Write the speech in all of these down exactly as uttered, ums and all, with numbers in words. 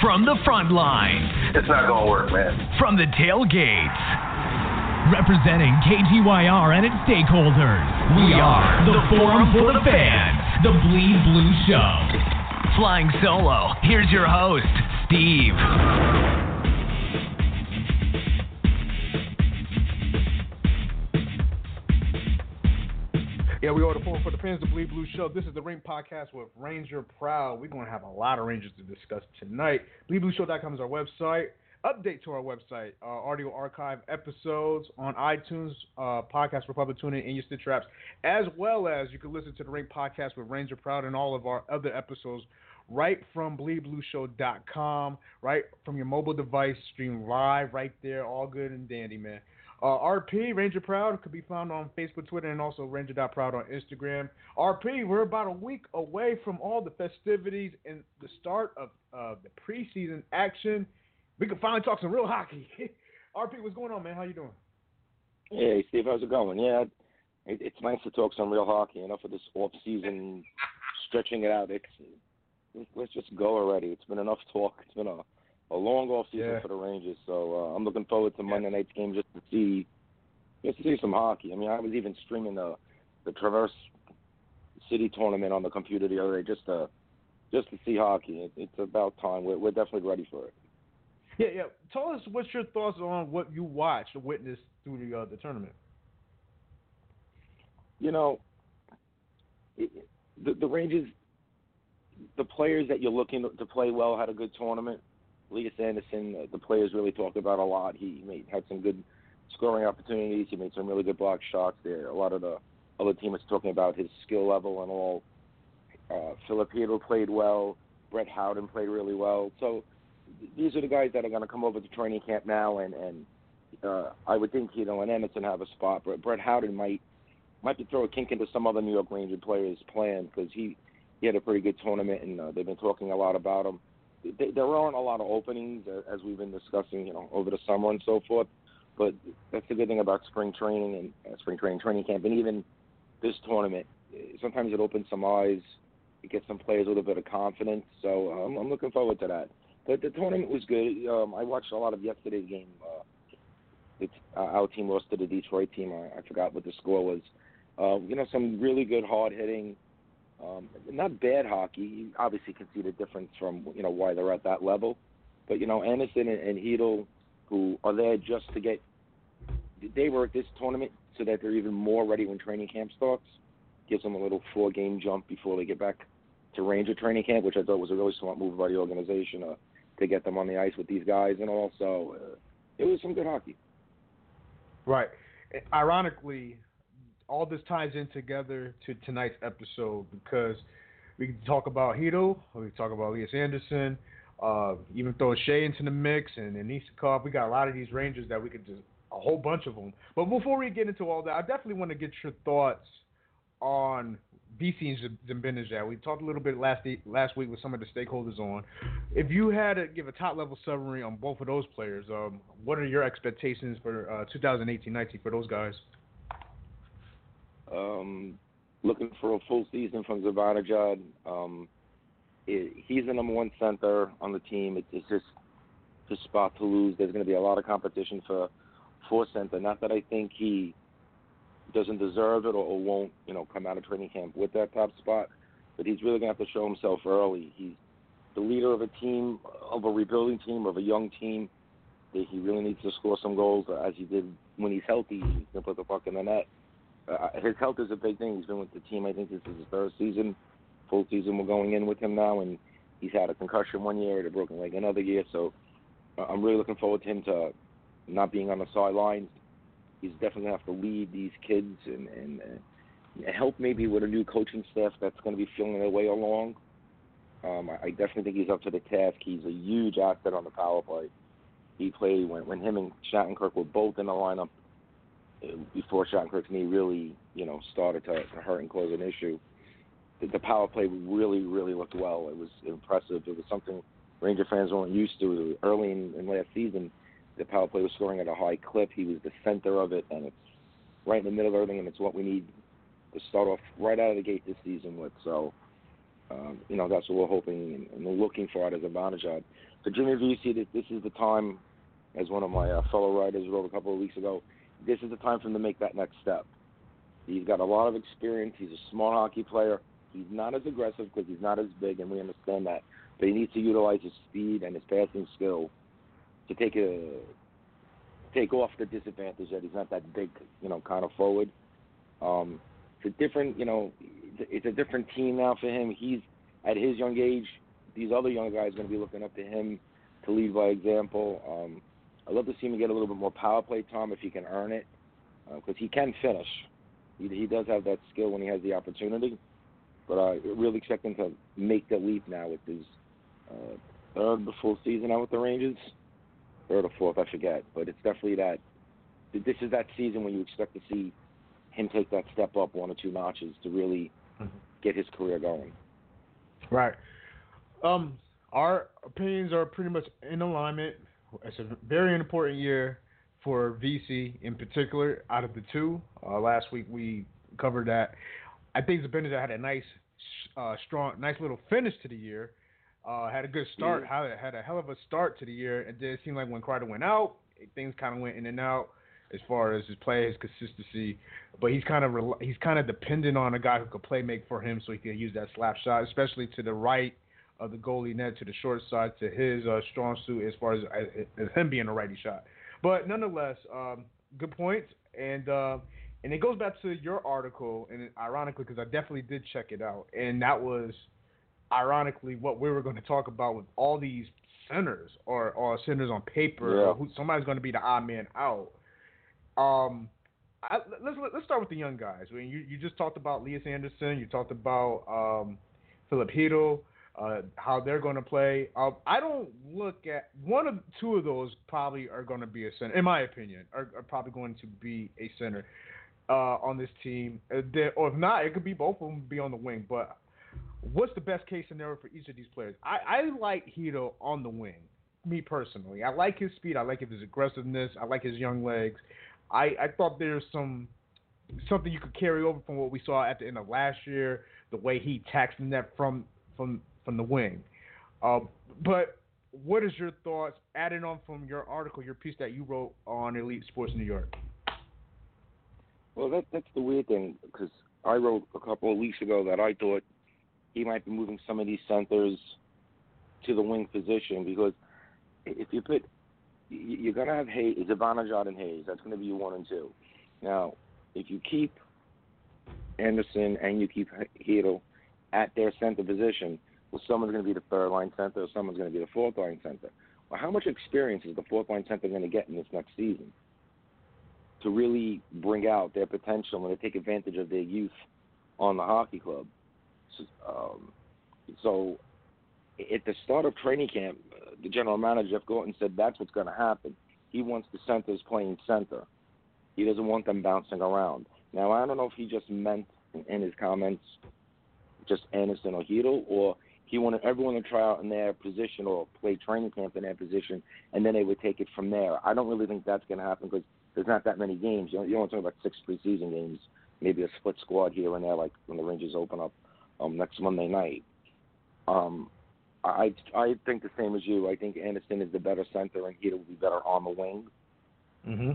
From the front lines. It's not going to work, man. From the tailgates. Representing K T Y R and its stakeholders. We are the Forum for the Fans. The Bleed Blue Show. Flying solo, here's your host, Steve. Yeah, we are the Forum for the Fans, the Bleed Blue Show. This is the Ring Podcast with Ranger Proud. We're going to have a lot of Rangers to discuss tonight. bleed blue show dot com is our website. Update to our website, uh, audio archive episodes on iTunes, uh, Podcast Republic, TuneIn, and your Stitch apps, as well as you can listen to the Ring Podcast with Ranger Proud and all of our other episodes right from bleed blue show dot com, right from your mobile device, stream live right there, all good and dandy, man. Uh, R P, Ranger Proud, could be found on Facebook, Twitter, and also ranger dot proud on Instagram. R P, we're about a week away from all the festivities and the start of uh, the preseason action. We can finally talk some real hockey. R P, what's going on, man? How you doing? Hey, Steve, how's it going? Yeah, it, it's nice to talk some real hockey. Enough of this off-season stretching it out. It's let's just go already. It's been enough talk. It's been a A long off season yeah. for the Rangers, so uh, I'm looking forward to Monday night's game just to see, just to see some hockey. I mean, I was even streaming the the Traverse City tournament on the computer the other day just to just to see hockey. It, it's about time. We're we're definitely ready for it. Yeah, yeah. Tell us what's your thoughts on what you watched or witnessed through the uh, the tournament. You know, it, the the Rangers, the players that you're looking to play well had a good tournament. Elias Anderson, uh, the players really talked about a lot. He made, had some good scoring opportunities. He made some really good block shots there. A lot of the other teammates talking about his skill level and all. Uh, Filipino played well. Brett Howden played really well. So th- these are the guys that are going to come over to training camp now, and, and uh, I would think, you know, and Anderson have a spot. But Brett Howden might might be throw a kink into some other New York Ranger players' plan because he, he had a pretty good tournament, and uh, they've been talking a lot about him. There aren't a lot of openings, as we've been discussing, you know, over the summer and so forth. But that's the good thing about spring training and uh, spring training, training camp, and even this tournament. Sometimes it opens some eyes, it gets some players a little bit of confidence. So um, I'm looking forward to that. But the tournament was good. Um, I watched a lot of yesterday's game. Uh, it's, uh, our team lost to the Detroit team. I, I forgot what the score was. Uh, you know, some really good hard hitting. Um, not bad hockey. You obviously can see the difference from, you know, why they're at that level. But, you know, Anderson and, and Hedl, who are there just to get – they were at this tournament so that they're even more ready when training camp starts. Gives them a little four-game jump before they get back to Ranger training camp, which I thought was a really smart move by the organization uh, to get them on the ice with these guys. And also, uh, it was some good hockey. Right. Ironically – all this ties in together to tonight's episode because we can talk about Hedl, we can talk about Elias Anderson, uh, even throw Shea into the mix and Anisakov. We got a lot of these Rangers that we could just a whole bunch of them. But before we get into all that, I definitely want to get your thoughts on V C and Zibanejad. We talked a little bit last last week with some of the stakeholders on. If you had to give a top level summary on both of those players, um, what are your expectations for uh, twenty eighteen nineteen for those guys? Um, looking for a full season from Zibanejad. Um, it, he's the number one center on the team. It, it's just his spot to lose. There's going to be a lot of competition for for center. Not that I think he doesn't deserve it or, or won't, you know, come out of training camp with that top spot, but he's really going to have to show himself early. He's the leader of a team, of a rebuilding team, of a young team. He really needs to score some goals, as he did when he's healthy. He's going to put the puck in the net. Uh, his health is a big thing. He's been with the team. I think this is his third season, full season. We're going in with him now, and he's had a concussion one year and a broken leg another year. So uh, I'm really looking forward to him to not being on the sidelines. He's definitely going to have to lead these kids and, and uh, help maybe with a new coaching staff that's going to be feeling their way along. Um, I, I definitely think he's up to the task. He's a huge asset on the power play. He played when, when him and Shattenkirk were both in the lineup before Shattenkirk's knee really, you know, started to, to hurt and cause an issue. The, the power play really, really looked well. It was impressive. It was something Ranger fans weren't used to. Early in, in last season, the power play was scoring at a high clip. He was the center of it, and it's right in the middle of everything, and it's what we need to start off right out of the gate this season with. So Um, you know, that's what we're hoping and, and we're looking for out of Zibanejad. For Jimmy Vesey, that this is the time, as one of my uh, fellow writers wrote a couple of weeks ago, this is the time for him to make that next step. He's got a lot of experience. He's a smart hockey player. He's not as aggressive because he's not as big, and we understand that. But he needs to utilize his speed and his passing skill to take a take off the disadvantage that he's not that big, you know, kind of forward. Um, it's a different, you know, it's a different team now for him. He's at his young age. These other young guys are going to be looking up to him to lead by example. Um, I'd love to see him get a little bit more power play time if he can earn it, because uh, he can finish. He, he does have that skill when he has the opportunity. But I really expect him to make the leap now with his uh, third full season out with the Rangers. Third or fourth, I forget. But it's definitely that. This is that season when you expect to see him take that step up one or two notches to really mm-hmm. get his career going. Right. Um, our opinions are pretty much in alignment. It's a very important year for V C in particular out of the two. Uh, last week we covered that. I think Zibanejad had a nice, uh, strong, nice little finish to the year. Uh, had a good start, yeah. had, a, had a hell of a start to the year. And then it seemed like when Kreider went out, things kind of went in and out as far as his play, his consistency. But he's kind of re- he's kind of dependent on a guy who could play make for him, so he can use that slap shot, especially to the right of the goalie net, to the short side, to his uh, strong suit as far as, as him being a righty shot. But nonetheless, um, good point. And uh, and it goes back to your article, and ironically, because I definitely did check it out, and that was ironically what we were going to talk about with all these centers or, or centers on paper. Yeah. Who, somebody's going to be the odd man out. Um, I, let's let's start with the young guys. I mean, you you just talked about Lias Andersson. You talked about um, Philip Chytil, uh, how they're going to play. Uh, I don't look at one of two of those probably are going to be a center, in my opinion, are, are probably going to be a center uh, on this team. Uh, or if not, it could be both of them be on the wing. But what's the best case scenario for each of these players? I, I like Chytil on the wing, me personally. I like his speed. I like his aggressiveness. I like his young legs. I, I thought there's some something you could carry over from what we saw at the end of last year, the way he taxed the net from from from the wing. Uh, but what is your thoughts, adding on from your article, your piece that you wrote on Elite Sports New York? Well, that that's the weird thing, because I wrote a couple of weeks ago that I thought he might be moving some of these centers to the wing position, because if you put you're going to have Hayes, Zibanejad and Hayes. That's going to be your one and two. Now, if you keep Anderson and you keep Chytil at their center position, well, someone's going to be the third-line center or someone's going to be the fourth-line center. Well, how much experience is the fourth-line center going to get in this next season to really bring out their potential and to take advantage of their youth on the hockey club? So, um, so at the start of training camp, the general manager, Jeff Gorton, said that's what's going to happen. He wants the centers playing center. He doesn't want them bouncing around. Now, I don't know if he just meant in, in his comments just Anderson or Chytil, or he wanted everyone to try out in their position or play training camp in their position, and then they would take it from there. I don't really think that's going to happen because there's not that many games. You know, you're only talking about six preseason games, maybe a split squad here and there, like when the Rangers open up um, next Monday night. Um, I I think the same as you. I think Anderson is the better center and Chytil will be better on the wing. Mm-hmm.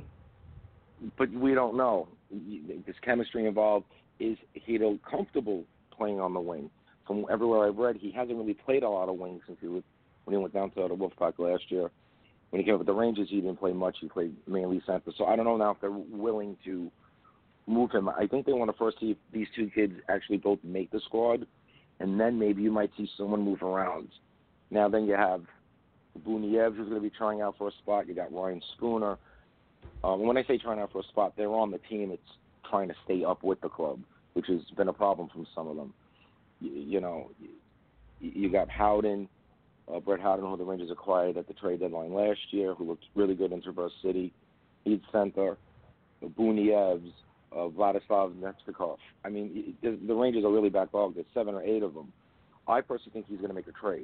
But we don't know. There's chemistry involved. Is Chytil comfortable playing on the wing? From everywhere I've read, he hasn't really played a lot of wings since he was when he went down to the Wolfpack last year. When he came up with the Rangers, he didn't play much. He played mainly center. So I don't know now if they're willing to move him. I think they want to first see if these two kids actually both make the squad, and then maybe you might see someone move around. Now then you have Buniev, who's going to be trying out for a spot. You got Ryan Spooner. Um, when I say trying out for a spot, they're on the team. It's trying to stay up with the club, which has been a problem from some of them. You, you know, you, you got Howden, uh, Brett Howden, who the Rangers acquired at the trade deadline last year, who looked really good in Traverse City. He's center. Buniev's, uh, Vladislav Nechnikov. I mean, the, the Rangers are really backlogged. There's seven or eight of them. I personally think he's going to make a trade.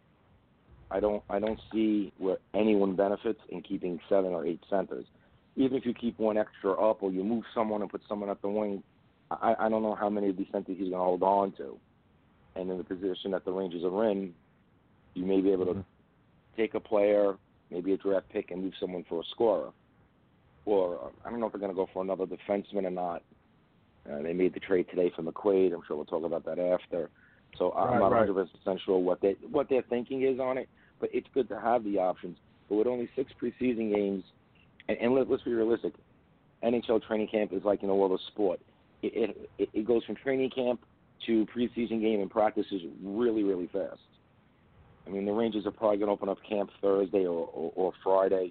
I don't I don't see where anyone benefits in keeping seven or eight centers. Even if you keep one extra up or you move someone and put someone at the wing, I, I don't know how many of these centers he's going to hold on to. and in the position that the Rangers are in, you may be able to take a player, maybe a draft pick, and move someone for a scorer. Or I don't know if they're going to go for another defenseman or not. Uh, they made the trade today for McQuaid. I'm sure we'll talk about that after. So I'm right, not right. one hundred percent sure what, they, what their thinking is on it, but it's good to have the options. But with only six preseason games, and, and let, let's be realistic, N H L training camp is like in the world of sport. It, it, it goes from training camp to preseason game and practices really, really fast. I mean, the Rangers are probably going to open up camp Thursday or, or, or Friday,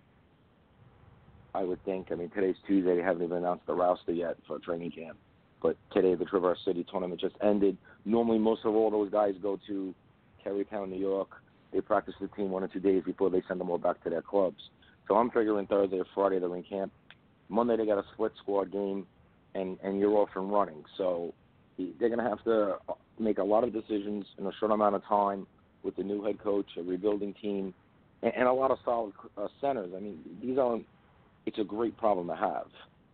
I would think. I mean, today's Tuesday. They haven't even announced the roster yet for training camp. But today the Traverse City tournament just ended. Normally most of all those guys go to Carytown, New York. They practice the team one or two days before they send them all back to their clubs. So I'm figuring Thursday or Friday they're in camp. Monday they got a split squad game, and, and you're off and running. So they're going to have to make a lot of decisions in a short amount of time with the new head coach, a rebuilding team, and, and a lot of solid uh, centers. I mean, these aren't – it's a great problem to have.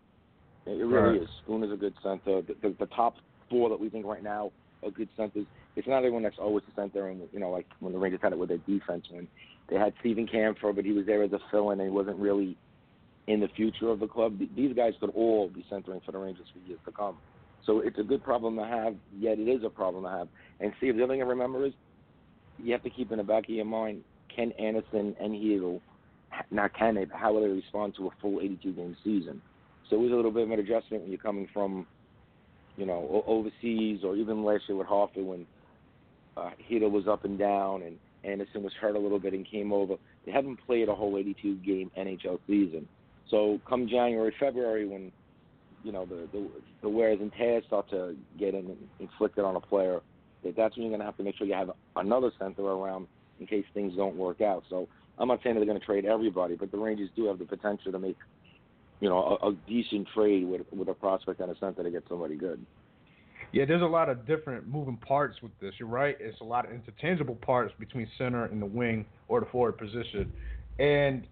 It really right. is. Spooner's a good center. The, the, the top four that we think right now are good centers. It's not everyone that's always the center, and you know, like when the Rangers had it with their defense, when they had Steven Kampfer, but he was there as a fill-in, and he wasn't really in the future of the club. These guys could all be centering for the Rangers for years to come. So it's a good problem to have, yet it is a problem to have. And see, the other thing I remember is you have to keep in the back of your mind, Ken Anderson and Hito, not can they, how will they respond to a full eighty-two game season? So it was a little bit of an adjustment when you're coming from, you know, overseas, or even last year with Hartford when uh, Hito was up and down and Anderson was hurt a little bit and came over. They haven't played a whole eighty-two game N H L season. So come January, February, when, you know, the, the, the wears and tears start to get in, inflicted on a player, that's when you're going to have to make sure you have another center around in case things don't work out. So I'm not saying that they're going to trade everybody, but the Rangers do have the potential to make, you know, a, a decent trade with with a prospect and a center to get somebody good. Yeah, there's a lot of different moving parts with this. You're right. It's a lot of interchangeable parts between center and the wing or the forward position. And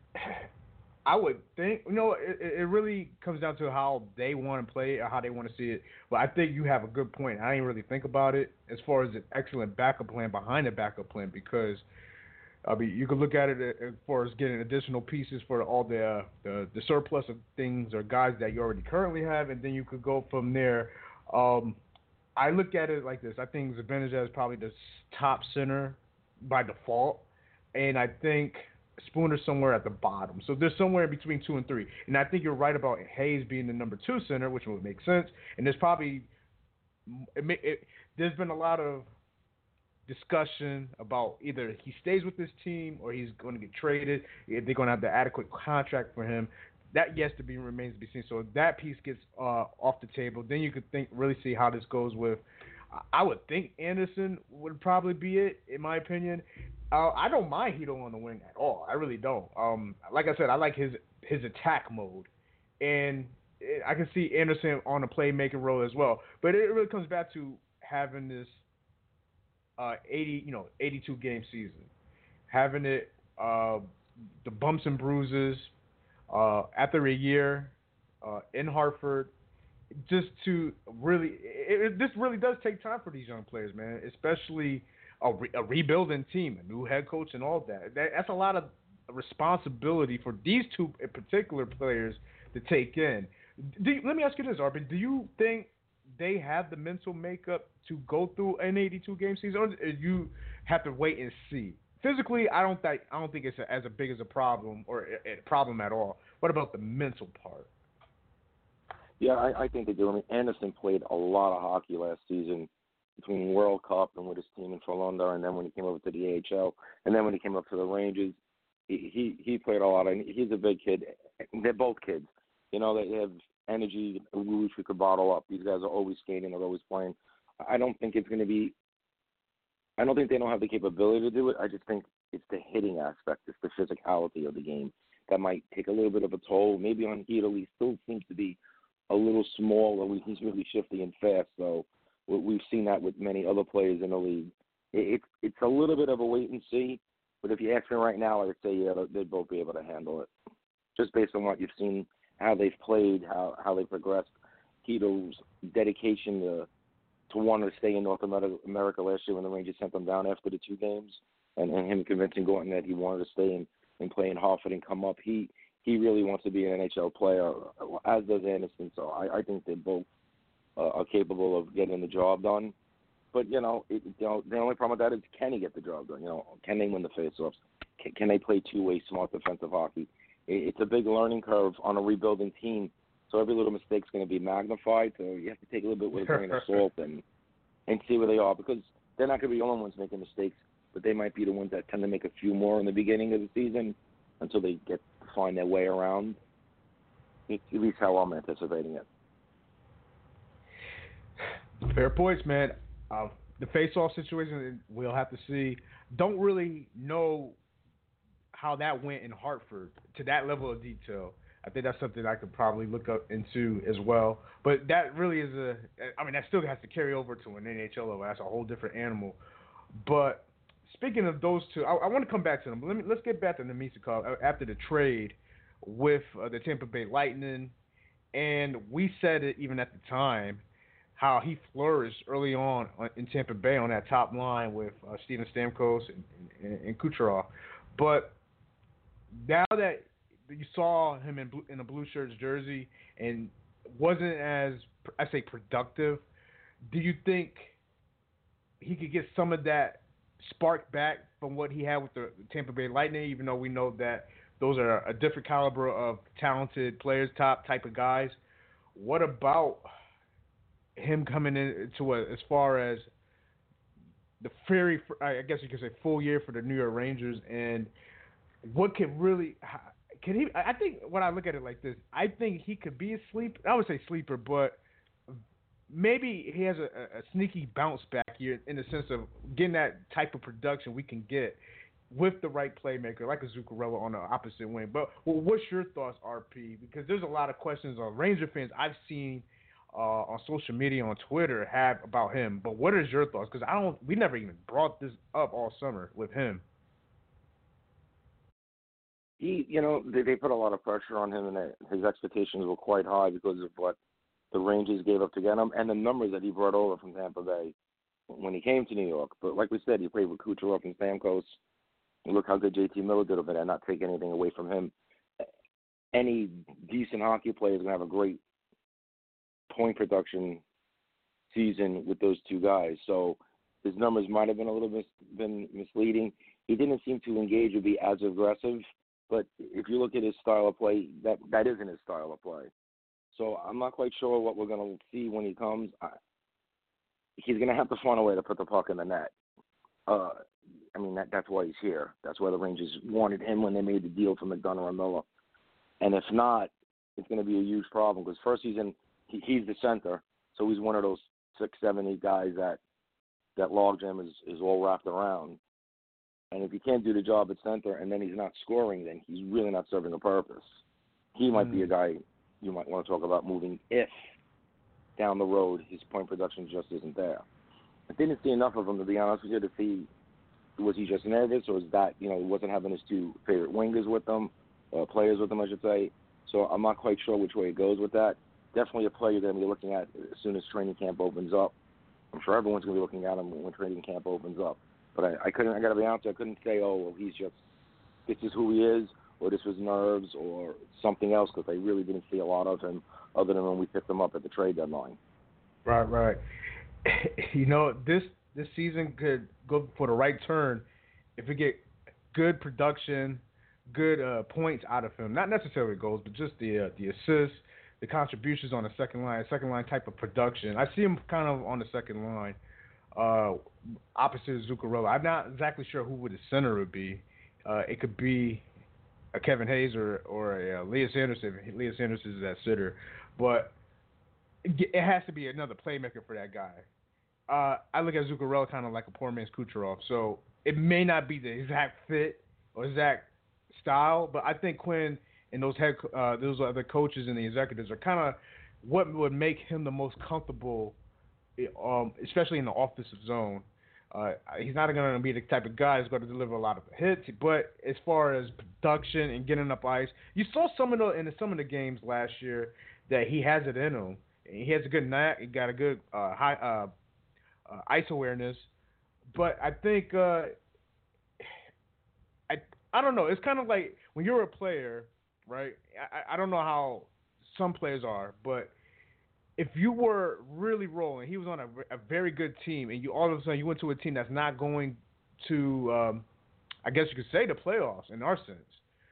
I would think, you know, it, it really comes down to how they want to play it or how they want to see it. But I think you have a good point. I didn't really think about it as far as an excellent backup plan behind the backup plan, because I mean, you could look at it as far as getting additional pieces for all the, uh, the the surplus of things or guys that you already currently have, and then you could go from there. Um, I look at it like this. I think Zibanejad is probably the top center by default, and I think Spooner's somewhere at the bottom. So there's somewhere between two and three. And I think you're right about Hayes being the number two center, which would make sense. And there's probably it, it, there's been a lot of discussion about either he stays with this team or he's going to get traded. If they're going to have the adequate contract for him, that yes to be remains to be seen. So if that piece gets uh, off the table, then you could think really see how this goes with. I would think Anderson would probably be it, in my opinion. Uh, I don't mind Hito on the wing at all. I really don't. Um, like I said, I like his his attack mode, and it, I can see Anderson on a playmaking role as well. But it really comes back to having this uh, eighty, you know, eighty-two game season, having it uh, the bumps and bruises uh, after a year uh, in Hartford. Just to really, it, it, this really does take time for these young players, man. Especially a, re, a rebuilding team, a new head coach, and all that. that. That's a lot of responsibility for these two particular players to take in. Do you, let me ask you this, Arvin. Do you think they have the mental makeup to go through an eighty-two game season, or you have to wait and see? Physically, I don't think I don't think it's a, as a big as a problem or a, a problem at all. What about the mental part? Yeah, I, I think they do. I mean, Anderson played a lot of hockey last season between World Cup and with his team in Toronto, and then when he came over to the A H L, and then when he came up to the Rangers, he he, he played a lot. And he's a big kid. They're both kids. You know, they have energy, which we could bottle up. These guys are always skating. They're always playing. I don't think it's going to be – I don't think they don't have the capability to do it. I just think it's the hitting aspect. It's the physicality of the game that might take a little bit of a toll. Maybe on Hito, he still seems to be – a little small, and he's really shifty and fast. So we've seen that with many other players in the league. It's it's a little bit of a wait and see. But if you ask me right now, I would say yeah, they'd both be able to handle it, just based on what you've seen, how they've played, how how they progressed. Hito's dedication to to want to stay in North America last year when the Rangers sent him down after the two games, and, and him convincing Gorton that he wanted to stay and, and play in Hartford and come up. He he really wants to be an N H L player, as does Anderson. So I, I think they both uh, are capable of getting the job done. But, you know, it, you know, the only problem with that is, can he get the job done? You know, can they win the faceoffs? Can, can they play two-way smart defensive hockey? It, it's a big learning curve on a rebuilding team. So every little mistake is going to be magnified. So you have to take a little bit with a grain of salt and and see where they are, because they're not going to be the only ones making mistakes, but they might be the ones that tend to make a few more in the beginning of the season until they get to find their way around. At least how I'm anticipating it. Fair points, man. Uh, the face-off situation, we'll have to see. Don't really know how that went in Hartford to that level of detail. I think that's something I could probably look up into as well. But that really is a – I mean, that still has to carry over to an N H L level. That's a whole different animal. But speaking of those two, I, I want to come back to them. But let me, let's get back to Namestnikov after the trade with uh, the Tampa Bay Lightning. And we said it even at the time, how he flourished early on in Tampa Bay on that top line with uh, Steven Stamkos and, and, and Kucherov. But now that you saw him in, blue, in a blue shirts jersey and wasn't as, I say, productive, do you think he could get some of that spark back from what he had with the Tampa Bay Lightning, even though we know that those are a different caliber of talented players, top type of guys? What about him coming into a, as far as the very, I guess you could say, full year for the New York Rangers, and what could really can he? I think when I look at it like this, I think he could be a sleeper. I would say sleeper, but maybe he has a, a sneaky bounce back here in the sense of getting that type of production we can get with the right playmaker, like a Zuccarello on the opposite wing. But well, what's your thoughts, R P? Because there's a lot of questions on Ranger fans I've seen uh, on social media, on Twitter, have about him. But what is your thoughts? Because I don't, we never even brought this up all summer with him. He, you know, they, they put a lot of pressure on him, and they, his expectations were quite high because of what the Rangers gave up to get him and the numbers that he brought over from Tampa Bay when he came to New York. But like we said, he played with Kucherov and Stamkos. And look how good J T Miller did over there, not take anything away from him. Any decent hockey player is going to have a great point production season with those two guys. So his numbers might have been a little bit been misleading. He didn't seem to engage or be as aggressive. But if you look at his style of play, that that isn't his style of play. So I'm not quite sure what we're going to see when he comes. I, he's going to have to find a way to put the puck in the net. Uh, I mean, that, that's why he's here. That's why the Rangers wanted him when they made the deal for McDonough and Miller. And if not, it's going to be a huge problem because first he's in, he, he's the center, so he's one of those six, seven, eight guys that that logjam is, is all wrapped around. And if he can't do the job at center and then he's not scoring, then he's really not serving a purpose. He might mm. be a guy you might want to talk about moving if down the road his point production just isn't there. I didn't see enough of him, to be honest with you, to see was he just nervous or is that, you know, he wasn't having his two favorite wingers with him, uh, players with him, I should say. So I'm not quite sure which way it goes with that. Definitely a player you're going to be looking at as soon as training camp opens up. I'm sure everyone's going to be looking at him when training camp opens up. But I, I couldn't, I got to be honest, I couldn't say, oh, well, he's just, this is who he is, or this was nerves, or something else, because I really didn't see a lot of him other than when we picked him up at the trade deadline. Right, right. You know, this this season could go for the right turn if we get good production, good uh, points out of him. Not necessarily goals, but just the uh, the assists, the contributions on the second line, second line type of production. I see him kind of on the second line, uh, opposite Zuccarello. I'm not exactly sure who would the center would be. Uh, it could be a Kevin Hayes or or a uh, Elias Anderson. Elias Anderson is that sitter, but it has to be another playmaker for that guy. Uh, I look at Zuccarello kind of like a poor man's Kucherov, so it may not be the exact fit or exact style, but I think Quinn and those head, uh, those other coaches and the executives are kind of what would make him the most comfortable, um, especially in the offensive zone. Uh, he's not going to be the type of guy that's going to deliver a lot of hits, but as far as production and getting up ice, you saw some of the in some of the games last year that he has it in him. He has a good knack. He got a good uh, high uh, uh, ice awareness. But I think uh, I I don't know. It's kind of like when you're a player, right? I, I don't know how some players are, but if you were really rolling, he was on a, a very good team, and you all of a sudden you went to a team that's not going to, um, I guess you could say, the playoffs in our sense.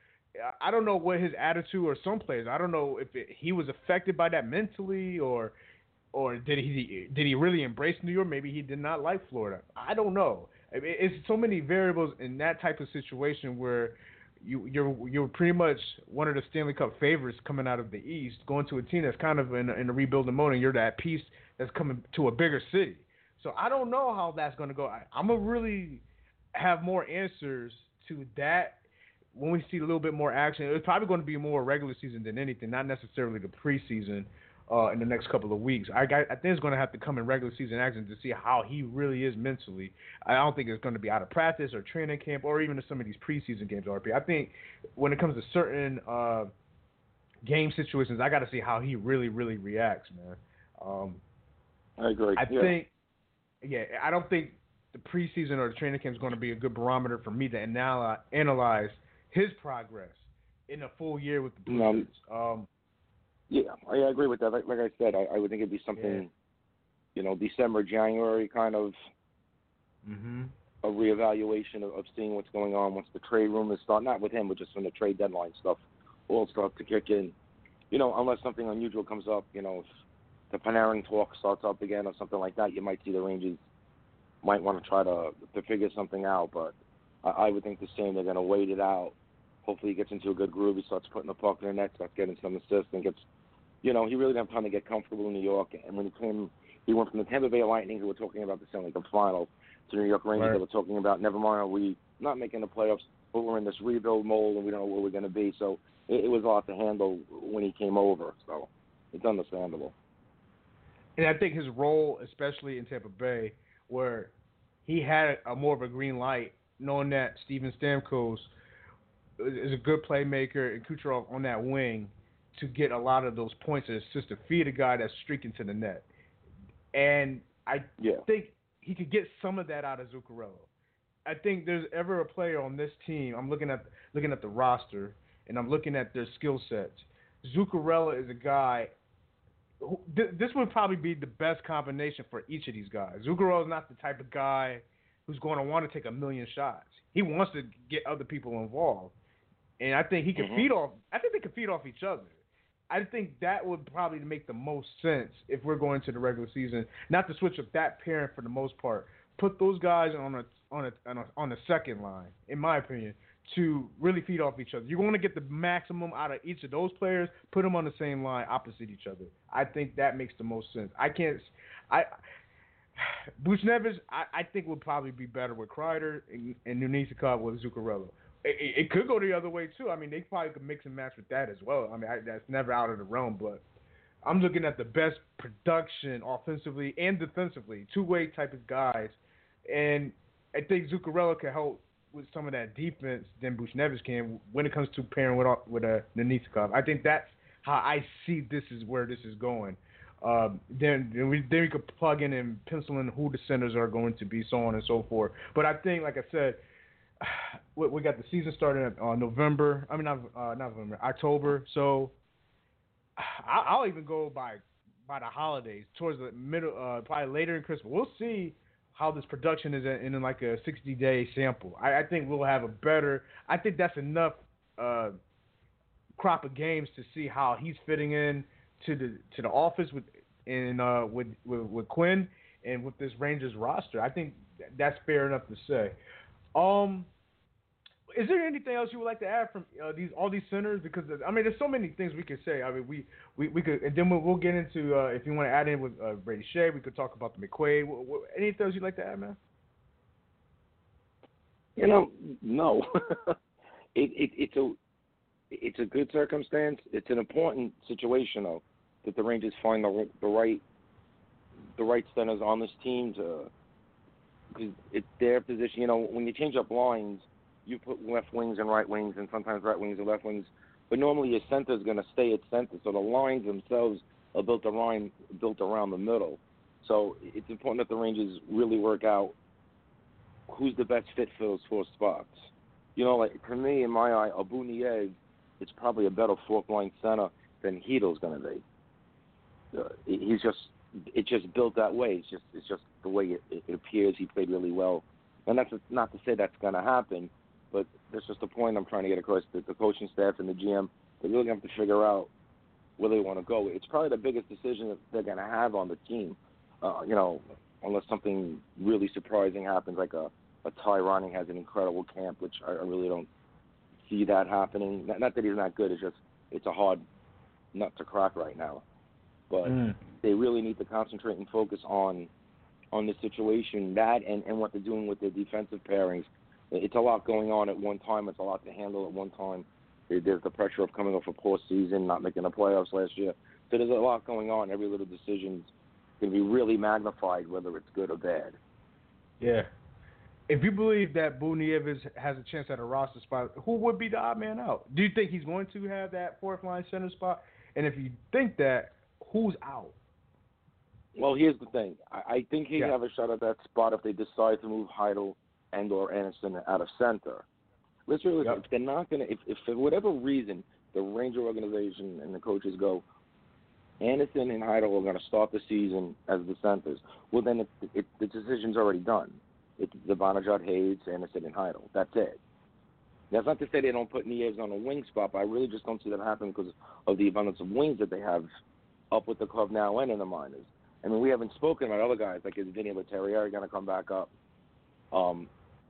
I don't know what his attitude or some players. I don't know if it, he was affected by that mentally, or or did he did he really embrace New York? Maybe he did not like Florida. I don't know. I mean, it's so many variables in that type of situation where you you're you're pretty much one of the Stanley Cup favorites coming out of the East, going to a team that's kind of in a, in a rebuilding mode, and you're that piece that's coming to a bigger city. So I don't know how that's going to go. I, I'm gonna really have more answers to that when we see a little bit more action. It's probably going to be more regular season than anything, not necessarily the preseason uh, in the next couple of weeks. I, got, I think it's going to have to come in regular season action to see how he really is mentally. I don't think it's going to be out of practice or training camp or even in some of these preseason games, R P. I think when it comes to certain uh, game situations, I got to see how he really, really reacts, man. Um, I agree. I yeah. think, yeah, I don't think the preseason or the training camp is going to be a good barometer for me to anal- analyze his progress in a full year with the Blue Jays. Um, yeah, I agree with that. Like, like I said, I, I would think it'd be something, yeah. you know, December, January kind of mm-hmm. a reevaluation of, of seeing what's going on once the trade rumors start, not with him, but just when the trade deadline stuff all start to kick in. You know, unless something unusual comes up, you know, if the Panarin talk starts up again or something like that, you might see the Rangers might want to try to to figure something out, but I, I would think the same. They're going to wait it out. Hopefully he gets into a good groove. He starts putting the puck in the net, starts getting some assists, and gets, you know, he really didn't have time to get comfortable in New York. And when he came, he went from the Tampa Bay Lightning, who were talking about the Stanley Cup final, to the New York Rangers, right. that were talking about, never mind, are we not making the playoffs, but we're in this rebuild mold, and we don't know where we're going to be. So it, it was a lot to handle when he came over. So it's understandable. And I think his role, especially in Tampa Bay, where he had a more of a green light, knowing that Steven Stamkos is a good playmaker and Kucherov on that wing to get a lot of those points and assists to feed a guy that's streaking to the net. And I yeah. think he could get some of that out of Zuccarello. I think there's ever a player on this team, I'm looking at looking at the roster, and I'm looking at their skill sets. Zuccarello is a guy who, th- this would probably be the best combination for each of these guys. Zuccarello is not the type of guy who's going to want to take a million shots. He wants to get other people involved. And I think he can mm-hmm. feed off – I think they can feed off each other. I think that would probably make the most sense if we're going to the regular season, not to switch up that pairing for the most part. Put those guys on a on a on a, on the second line, in my opinion, to really feed off each other. You're going to get the maximum out of each of those players. Put them on the same line, opposite each other. I think that makes the most sense. I can't – I Buchnevich, I, I think would probably be better with Kreider and, and Nunezikov with Zuccarello. It, it could go the other way too. I mean, they probably could mix and match with that as well. I mean, I, that's never out of the realm. But I'm looking at the best production offensively and defensively, two-way type of guys, and I think Zuccarello can help with some of that defense than Buchnevich can when it comes to pairing with with a Nunezikov. I think that's how I see this is where this is going. Um, then then we then we could plug in and pencil in who the centers are going to be, so on and so forth. But I think, like I said, we got the season starting in uh, November. I mean, not uh, not November, October. So I'll even go by by the holidays, towards the middle, uh, probably later in Christmas. We'll see how this production is in, in like a sixty day sample. I, I think we'll have a better. I think that's enough uh, crop of games to see how he's fitting in to the to the office with in uh, with, with with Quinn and with this Rangers roster. I think that's fair enough to say. Um, is there anything else you would like to add from uh, these all these centers? Because I mean, there's so many things we could say. I mean, we, we, we could, and then we'll, we'll get into uh, if you want to add in with uh, Brady Shea, we could talk about the McQuaid. What, what, anything else you'd like to add, man? You know, no. it, it it's a it's a good circumstance. It's an important situation, though, that the Rangers find the the right the right centers on this team to. Because it's their position. You know, when you change up lines, you put left wings and right wings, and sometimes right wings and left wings. But normally your center is going to stay at center, so the lines themselves are built around built around the middle. So it's important that the Rangers really work out who's the best fit for those four spots. You know, like to me, in my eye, Abu Niev is probably a better fourth-line center than Hedo's going to be. Uh, he's just, it's just built that way. It's just, it's just the way it, it appears. He played really well, and that's not to say that's going to happen, but that's just the point I'm trying to get across. The, the coaching staff and the G M, they really have to figure out where they want to go. It's probably the biggest decision that they're going to have on the team. Uh, you know, unless something really surprising happens, like a a Ty Ronning has an incredible camp, which I, I really don't see that happening. Not, not that he's not good, it's just it's a hard nut to crack right now. But mm. they really need to concentrate and focus on on the situation, that and, and what they're doing with their defensive pairings. It's a lot going on at one time. It's a lot to handle at one time. There's the pressure of coming off a poor season, not making the playoffs last year. So there's a lot going on. Every little decision's going to be really magnified, whether it's good or bad. Yeah. If you believe that Buniev has a chance at a roster spot, who would be the odd man out? Do you think he's going to have that fourth line center spot? And if you think that, who's out? Well, here's the thing. I, I think he'd yeah. have a shot at that spot if they decide to move Heidel and or Anderson out of center. Let's really yep. if they're not going to, if, if for whatever reason the Ranger organization and the coaches go, Anderson and Heidel are going to start the season as the centers, well, then it, it, the decision's already done. It's Zibanejad, Hayes, Anderson, and Heidel. That's it. That's not to say they don't put Nieves on a wing spot, but I really just don't see that happen because of the abundance of wings that they have up with the club now and in the minors. I mean, we haven't spoken about other guys, like is Vinny Leterrier going to come back up? Um,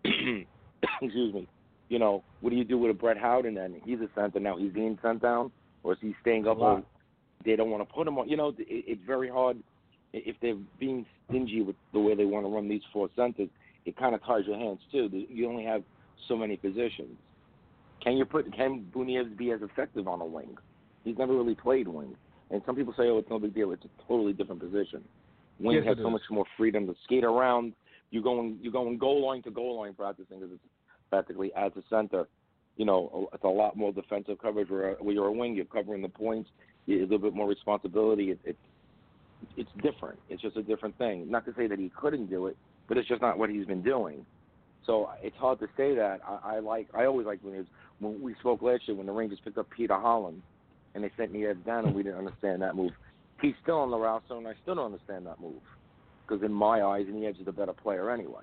excuse me. You know, what do you do with a Brett Howden then? He's a center now. He's being sent down, or is he staying up? Or they don't want to put him on. You know, it, it's very hard if they're being stingy with the way they want to run these four centers. It kind of ties your hands too. You only have so many positions. Can you put can Buniev be as effective on a wing? He's never really played wing, and some people say, "Oh, it's no big deal. It's a totally different position." Wing yes, has so is. much more freedom to skate around. You're going you're going goal line to goal line practicing because it's practically as a center. You know, it's a lot more defensive coverage. Where, where you're a wing, you're covering the points. A little bit more responsibility. It, it, it's different. It's just a different thing. Not to say that he couldn't do it, but it's just not what he's been doing. So it's hard to say that. I, I like. I always like when, was, when we spoke last year when the Rangers picked up Peter Holland and they sent Nieves down and we didn't understand that move. He's still on the roster and I still don't understand that move because in my eyes, Nieves is a better player anyway.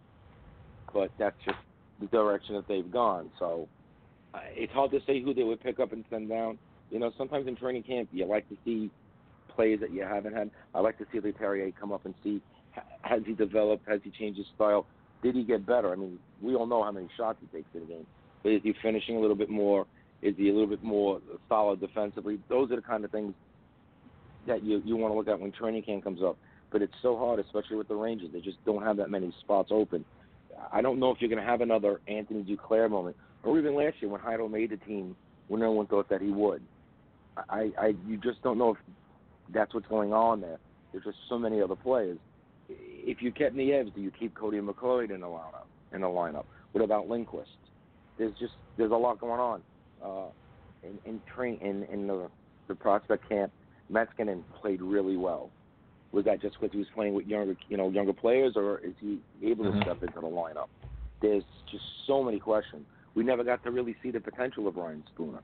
But that's just the direction that they've gone. So uh, it's hard to say who they would pick up and send down. You know, sometimes in training camp, you like to see players that you haven't had. I like to see Leterrier come up and see, has he developed? Has he changed his style? Did he get better? I mean, we all know how many shots he takes in a game. But is he finishing a little bit more? Is he a little bit more solid defensively? Those are the kind of things that you, you want to look at when training camp comes up. But it's so hard, especially with the Rangers. They just don't have that many spots open. I don't know if you're going to have another Anthony Duclair moment, or even last year when Heidel made the team when no one thought that he would. I, I, you just don't know if that's what's going on there. There's just so many other players. If you kept Nieves, do you keep Cody McLeod in the lineup? In the lineup, what about Lindquist? There's just there's a lot going on. Uh, in in train in in the the prospect camp, Metzkinen played really well. Was that just because he was playing with younger you know younger players, or is he able to mm-hmm. step into the lineup? There's just so many questions. We never got to really see the potential of Ryan Spooner.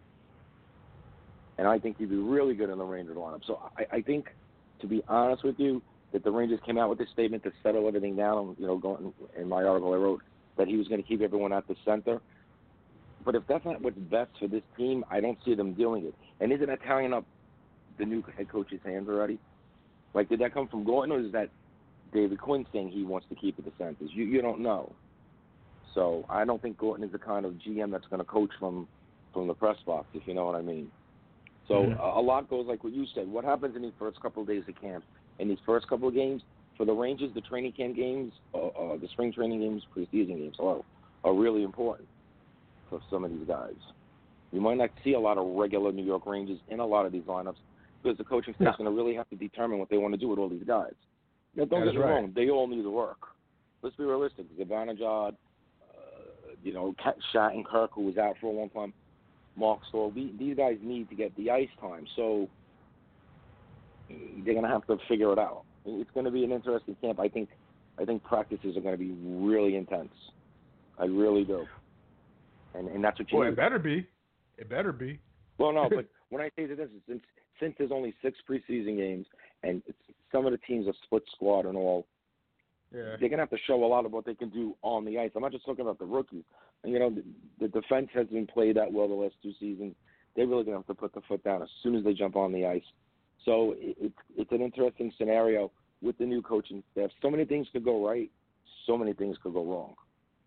And I think he'd be really good in the Rangers lineup. So I, I think, to be honest with you, that the Rangers came out with this statement to settle everything down. You know, going in my article I wrote that he was going to keep everyone at the center. But if that's not what's best for this team, I don't see them doing it. And isn't that tying up the new head coach's hands already? Like, did that come from Gorton, or is that David Quinn saying he wants to keep at the centers? You you don't know. So I don't think Gorton is the kind of G M that's going to coach from from the press box, if you know what I mean. So mm-hmm. a, a lot goes like what you said. What happens in these first couple of days of camp? In these first couple of games, for the Rangers, the training camp games, uh, uh, the spring training games, preseason games, hello, are really important for some of these guys. You might not see a lot of regular New York Rangers in a lot of these lineups because the coaching staff's no. going to really have to determine what they want to do with all these guys. Now, don't get me wrong, they all need to work. Let's be realistic. Zibanejad, uh, you know, Shattenkirk, who was out for a long time, Mark Stoll, these guys need to get the ice time. So they're going to have to figure it out. It's going to be an interesting camp. I think I think practices are going to be really intense. I really do. And and that's what you Well, need. it better be. It better be. Well, no, but when I say this, since since there's only six preseason games and it's, some of the teams are split squad and all, yeah. they're going to have to show a lot of what they can do on the ice. I'm not just talking about the rookies. You know, the, the defense hasn't been played that well the last two seasons. They're really going to have to put the foot down as soon as they jump on the ice. So it, it's it's an interesting scenario with the new coaching staff. So many things could go right. So many things could go wrong.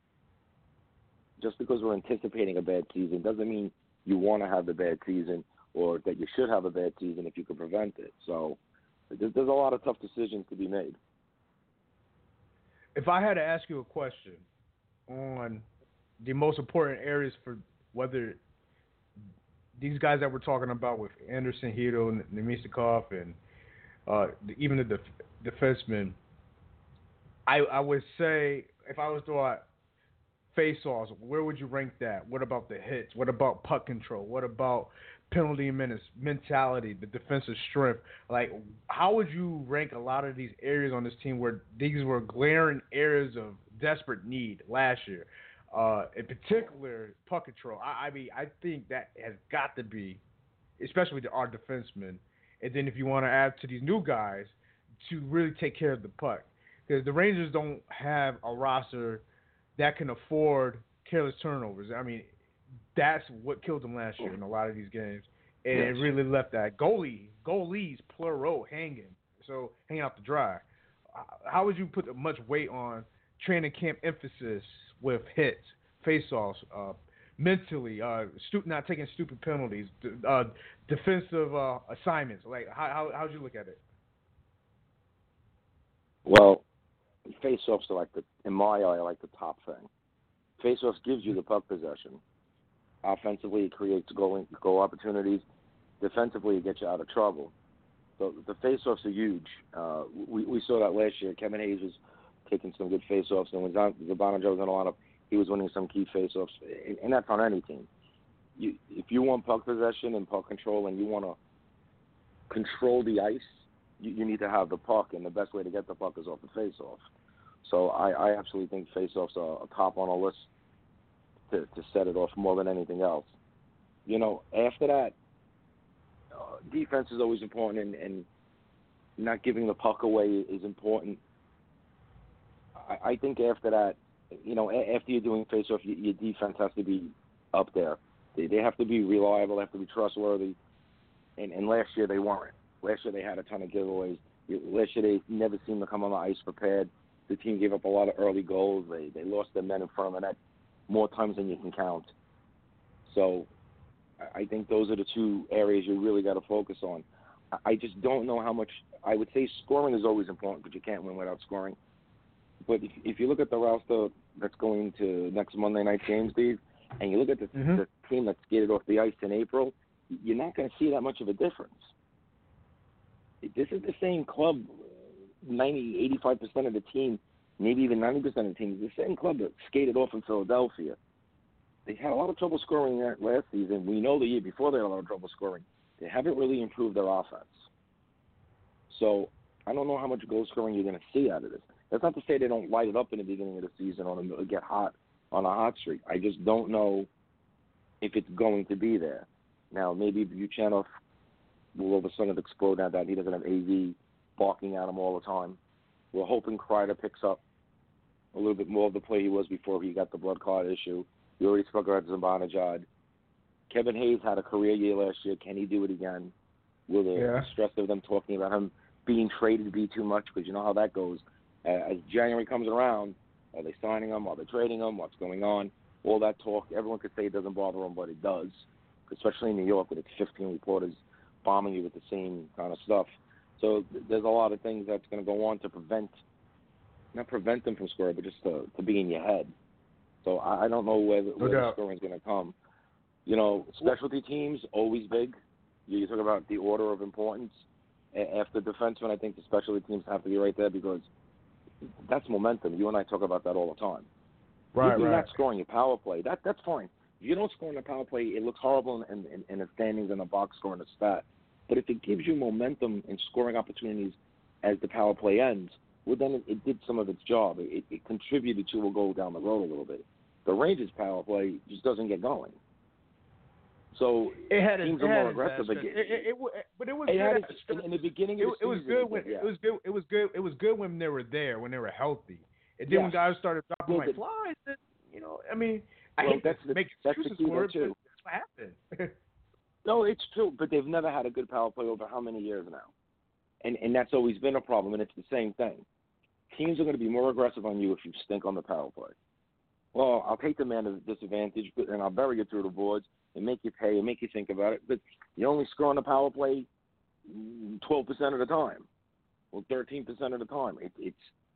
Just because we're anticipating a bad season doesn't mean you want to have the bad season or that you should have a bad season if you can prevent it. So there's, there's a lot of tough decisions to be made. If I had to ask you a question on the most important areas for whether these guys that we're talking about with Anderson, Hito, Nemestikov, and uh, even the def- defensemen, I, I would say if I was to uh, face-offs, where would you rank that? What about the hits? What about puck control? What about penalty minutes, mentality, the defensive strength? Like, how would you rank a lot of these areas on this team where these were glaring areas of desperate need last year? Uh, in particular, puck control. I, I mean, I think that has got to be, especially to our defensemen. And then if you want to add to these new guys, to really take care of the puck. Because the Rangers don't have a roster that can afford careless turnovers. I mean, that's what killed them last year in a lot of these games. And yes. it really left that goalie, goalies, plural, hanging. So, hanging out to dry. How would you put much weight on training camp emphasis with hits, face-offs, uh, mentally, uh, stu- not taking stupid penalties, uh, defensive uh, assignments? Like, how how how'd you look at it? Well, face-offs are like the, in my eye, like the top thing. Face-offs gives you the puck possession. Offensively, it creates goal goal opportunities. Defensively, it gets you out of trouble. So the face-offs are huge. Uh, we we saw that last year. Kevin Hayes was taking some good face-offs, and when Zibanejad was in the lineup, he was winning some key face-offs, and, and that's on any team. You, if you want puck possession and puck control, and you want to control the ice, you, you need to have the puck, and the best way to get the puck is off the face-off. So I, I absolutely think face-offs are top on our list to, to set it off more than anything else. You know, after that, uh, defense is always important, and, and not giving the puck away is important. I, I think after that, you know, after you're doing face-off, your, your defense has to be up there. They, they have to be reliable, they have to be trustworthy, and, and last year they weren't. Last year they had a ton of giveaways. Last year they never seemed to come on the ice prepared. The team gave up a lot of early goals. They they lost their men in front of the net more times than you can count. So I think those are the two areas you really got to focus on. I just don't know how much. I would say scoring is always important, but you can't win without scoring. But if, if you look at the roster that's going to next Monday night game, Steve, and you look at the, mm-hmm. the team that's skated off the ice in April, you're not going to see that much of a difference. This is the same club. ninety, eighty-five percent of the team, maybe even ninety percent of the team, is the same club that skated off in Philadelphia. They had a lot of trouble scoring that last season. We know the year before they had a lot of trouble scoring. They haven't really improved their offense. So I don't know how much goal scoring you're going to see out of this. That's not to say they don't light it up in the beginning of the season or get hot on a hot streak. I just don't know if it's going to be there. Now, maybe Buchanov will all of a sudden explode at that. He doesn't have A V barking at him all the time. We're hoping Kreider picks up a little bit more of the play he was before he got the blood clot issue. We already spoke about Zibanejad. Kevin Hayes had a career year last year. Can he do it again? Will the yeah. stress of them talking about him being traded be too much? Because you know how that goes. Uh, as January comes around, are they signing him? Are they trading him? What's going on? All that talk. Everyone could say it doesn't bother them, but it does, especially in New York with its fifteen reporters bombing you with the same kind of stuff. So th- there's a lot of things that's going to go on to prevent, not prevent them from scoring, but just to, to be in your head. So I, I don't know where, the, where the scoring is going to come. You know, specialty teams, always big. You, you talk about the order of importance. A- after defensemen, I think the specialty teams have to be right there because that's momentum. You and I talk about that all the time. Right, if you're right. not scoring your power play, that that's fine. If you don't score in the power play, it looks horrible in, in, in the standings and the box score and the stat. But if it gives you momentum and scoring opportunities as the power play ends, well, then it, it did some of its job. It, it contributed to a goal down the road a little bit. The Rangers power play just doesn't get going. So it had teams it are had more aggressive. It, it, it, it, but it was it good. Had its, in, in the beginning of it, the it was season, good when it, yeah. it was good. It was good. It was good when they were there, when they were healthy. And then yes. when guys started dropping well, like the, flies, then, you know, I mean, I well, hate that's to the, make that's excuses the key for it, too. but that's what happened. No, it's true, but they've never had a good power play over how many years now? And and that's always been a problem, and it's the same thing. Teams are going to be more aggressive on you if you stink on the power play. Well, I'll take the man at a disadvantage, but, and I'll bury you through the boards and make you pay and make you think about it. But you only score on the power play twelve percent of the time, or thirteen percent of the time. It, it's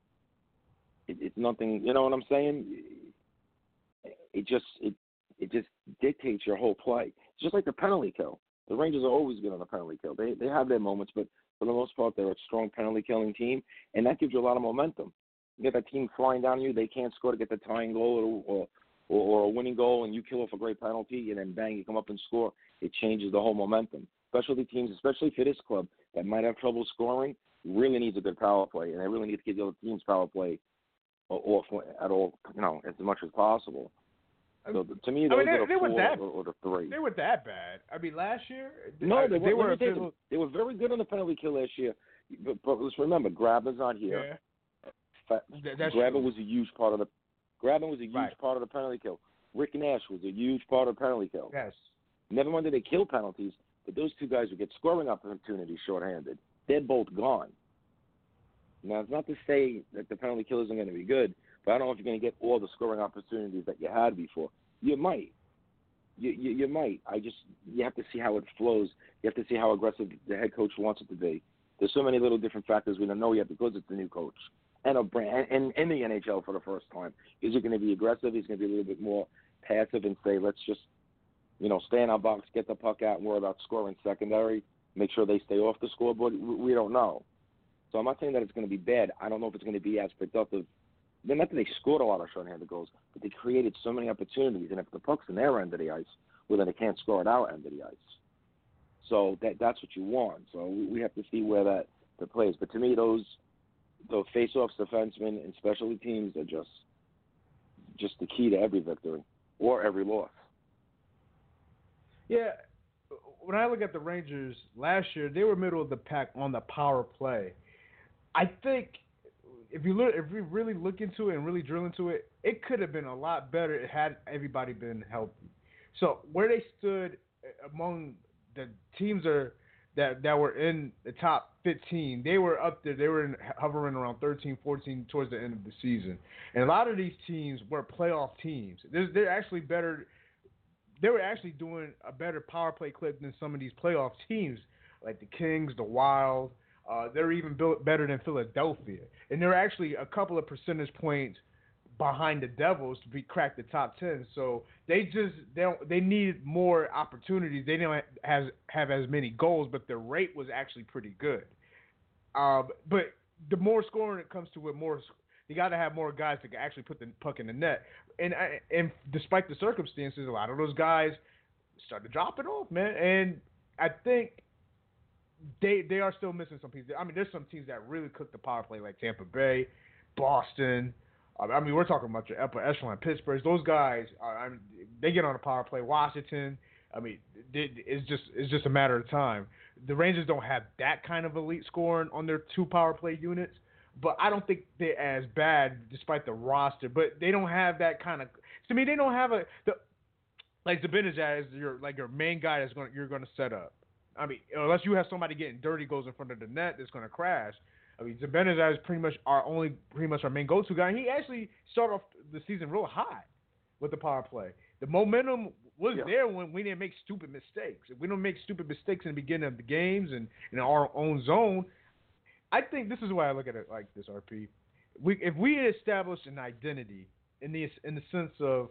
it, it's nothing. You know what I'm saying? It just it it just dictates your whole play. It's just like the penalty kill. The Rangers are always good on the penalty kill. They they have their moments, but for the most part, they're a strong penalty killing team, and that gives you a lot of momentum. You get that team flying down on you, they can't score to get the tying goal or, or or a winning goal, and you kill off a great penalty, and then bang, you come up and score. It changes the whole momentum. Specialty teams, especially for this club that might have trouble scoring, really needs a good power play, and they really need to get the other team's power play off at all, you know, as much as possible. So to me, those I mean, they, are the they four that, or, or the three. They were that bad. I mean, last year, no, they, they were. were. They were, they were very good on the penalty kill last year. But, but let's remember, Grabner's not here. Yeah. Fa- That's Grabner true. was a huge part of the. Grabner was a huge right. part of the penalty kill. Rick Nash was a huge part of the penalty kill. Yes. Never mind that they kill penalties, but those two guys would get scoring opportunities shorthanded. They're both gone. Now, it's not to say that the penalty kill isn't going to be good, but I don't know if you're going to get all the scoring opportunities that you had before. You might. You, you, you might. I just, you have to see how it flows. You have to see how aggressive the head coach wants it to be. There's so many little different factors we don't know yet because it's the new coach and a brand and in the N H L for the first time. Is he going to be aggressive? He's going to be a little bit more passive and say, let's just, you know, stay in our box, get the puck out, and worry about scoring secondary, make sure they stay off the scoreboard. We don't know. So I'm not saying that it's going to be bad. I don't know if it's going to be as productive. Not that they scored a lot of shorthanded goals, but they created so many opportunities. And if the puck's in their end of the ice, well, then they can't score at our end of the ice. So that that's what you want. So we, we have to see where that, that plays. But to me, those the face-offs, defensemen, and specialty teams are just just the key to every victory or every loss. Yeah, when I look at the Rangers last year, they were middle of the pack on the power play. I think if you look, if we really look into it and really drill into it, it could have been a lot better had everybody been healthy. So where they stood among the teams are that that were in the top fifteen, they were up there. They were in, hovering around thirteen, fourteen towards the end of the season. And a lot of these teams were playoff teams. They're, they're actually better. They were actually doing a better power play clip than some of these playoff teams, like the Kings, the Wild. Uh, they're even built better than Philadelphia, and they're actually a couple of percentage points behind the Devils to be crack the top ten. So they just they don't, they needed more opportunities. They didn't have have as many goals, but their rate was actually pretty good. Um, but the more scoring it comes to it, more you got to have more guys that can actually put the puck in the net. And and despite the circumstances, a lot of those guys started dropping off, man. And I think they they are still missing some pieces. I mean, there's some teams that really cook the power play, like Tampa Bay, Boston. I mean, we're talking about your upper echelon, Pittsburgh. Those guys, I mean, they get on the power play. Washington. I mean, it's just it's just a matter of time. The Rangers don't have that kind of elite scoring on their two power play units, but I don't think they're as bad despite the roster. But they don't have that kind of. To me, they don't have a the like Zibanejad is your like your main guy that's going you're going to set up. I mean, unless you have somebody getting dirty goes in front of the net that's going to crash. I mean, Zibanejad is pretty much our only, pretty much our main go-to guy. And he actually started off the season real high with the power play. The momentum was yeah. there when we didn't make stupid mistakes. If we don't make stupid mistakes in the beginning of the games and in our own zone, I think this is why I look at it like this, R P. We, if we establish an identity in the in the sense of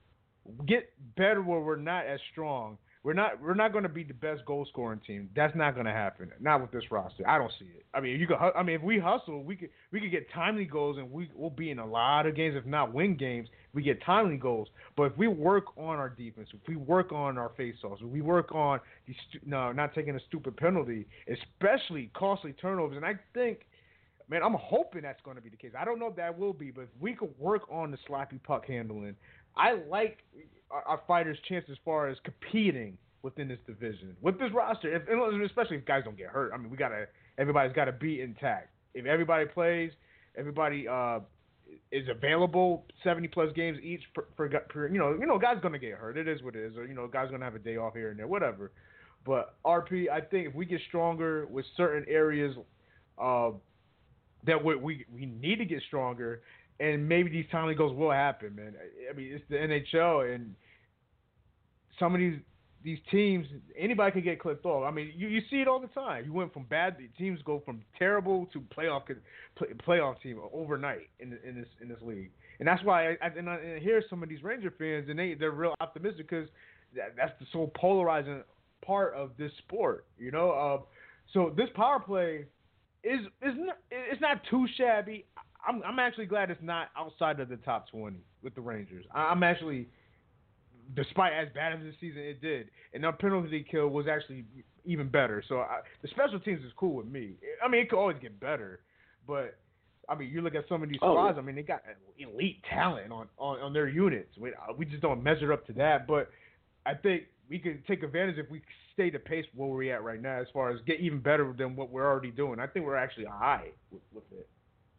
get better where we're not as strong, We're not we're not going to be the best goal scoring team. That's not going to happen. Not with this roster. I don't see it. I mean, you could. I mean, if we hustle, we could we could get timely goals, and we we'll be in a lot of games, if not win games. We get timely goals. But if we work on our defense, if we work on our faceoffs, if we work on the stu- no, not taking a stupid penalty, especially costly turnovers, and I think man, I'm hoping that's going to be the case. I don't know if that will be, but if we could work on the sloppy puck handling, I like our, our fighters' chances as far as competing within this division with this roster. If, especially if guys don't get hurt. I mean, we gotta everybody's got to be intact. If everybody plays, everybody uh, is available, seventy plus games each per, per, per you know, you know, guys gonna get hurt. It is what it is, or you know, guys gonna have a day off here and there, whatever. But R P, I think if we get stronger with certain areas, uh, that we, we we need to get stronger, and maybe these timely goals will happen, man. I mean, it's the N H L, and some of these these teams, anybody can get clipped off. I mean, you, you see it all the time. You went from bad teams go from terrible to playoff play, playoff team overnight in the, in this in this league, and that's why I, I, and I, and I hear some of these Ranger fans, and they they're real optimistic because that, that's the so polarizing part of this sport, you know. Uh, so this power play is is not, it's not too shabby. I'm I'm actually glad it's not outside of the top twenty with the Rangers. I'm actually, despite as bad as the season it did, and our penalty kill was actually even better. So I, the special teams is cool with me. I mean, it could always get better, but I mean, you look at some of these squads. Oh, yeah. I mean, they got elite talent on, on, on their units. We we just don't measure up to that. But I think we could take advantage if we stay the pace where we're at right now, as far as get even better than what we're already doing. I think we're actually high with, with it.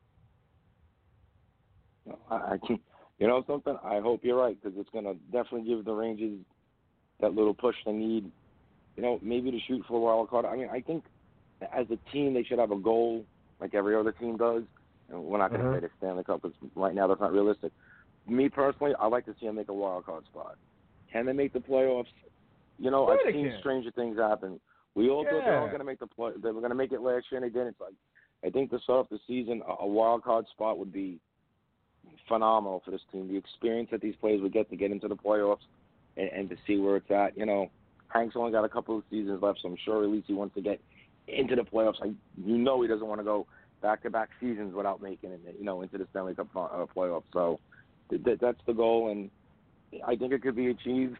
I can, you know something? I hope you're right, because it's going to definitely give the Rangers that little push they need, you know, maybe to shoot for a wild card. I mean, I think as a team they should have a goal like every other team does. And we're not going to uh-huh. say the Stanley Cup, because right now that's not realistic. Me personally, I'd like to see them make a wild card spot. Can they make the playoffs? You know, sure I've seen can. stranger things happen. We all yeah. thought they were going to make the play. They were going to make it last year, and they didn't. It's like, I think to start off the season, a, a wild card spot would be phenomenal for this team. The experience that these players would get to get into the playoffs and, and to see where it's at. You know, Hank's only got a couple of seasons left, so I'm sure at least he wants to get into the playoffs. I, you know, he doesn't want to go back-to-back seasons without making it, you know, into the Stanley Cup uh, playoffs. So th- th- that's the goal, and I think it could be achieved.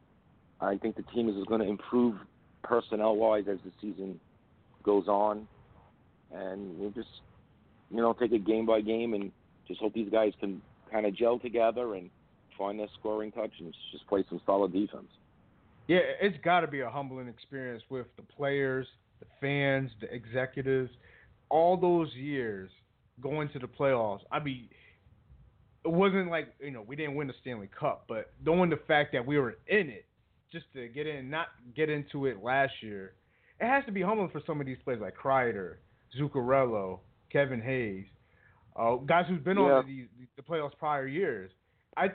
I think the team is going to improve personnel-wise as the season goes on, and we'll just, you know, take it game by game and just hope these guys can kind of gel together and find their scoring touch and just play some solid defense. Yeah, it's got to be a humbling experience with the players, the fans, the executives, all those years going to the playoffs. I mean, it wasn't like, you know, we didn't win the Stanley Cup, but knowing the fact that we were in it, just to get in, not get into it last year, it has to be humbling for some of these players like Kreider, Zuccarello, Kevin Hayes, uh, guys who've been yeah. on the, the playoffs prior years. I,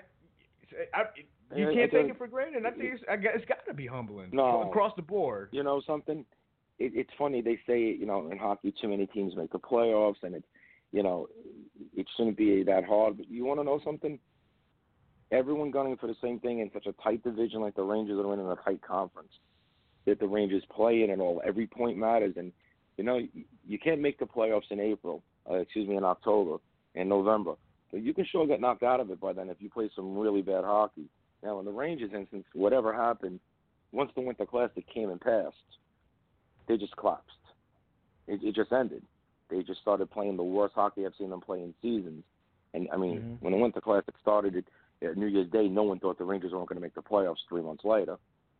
I you I, can't I take it for granted. I think it's, I guess it's got to be humbling no, across the board. You know something? It, it's funny they say, you know, in hockey too many teams make the playoffs, and it's, you know, it shouldn't be that hard. But you want to know something? Everyone gunning for the same thing in such a tight division like the Rangers are in, in a tight conference that the Rangers play in and all. Every point matters. And, you know, you, you can't make the playoffs in April, uh, excuse me, in October, in November. But you can sure get knocked out of it by then if you play some really bad hockey. Now, in the Rangers instance, whatever happened, once the Winter Classic came and passed, they just collapsed. It, it just ended. They just started playing the worst hockey I've seen them play in seasons. And, I mean, mm-hmm. when the Winter Classic started, it, at New Year's Day, no one thought the Rangers weren't going to make the playoffs three months later.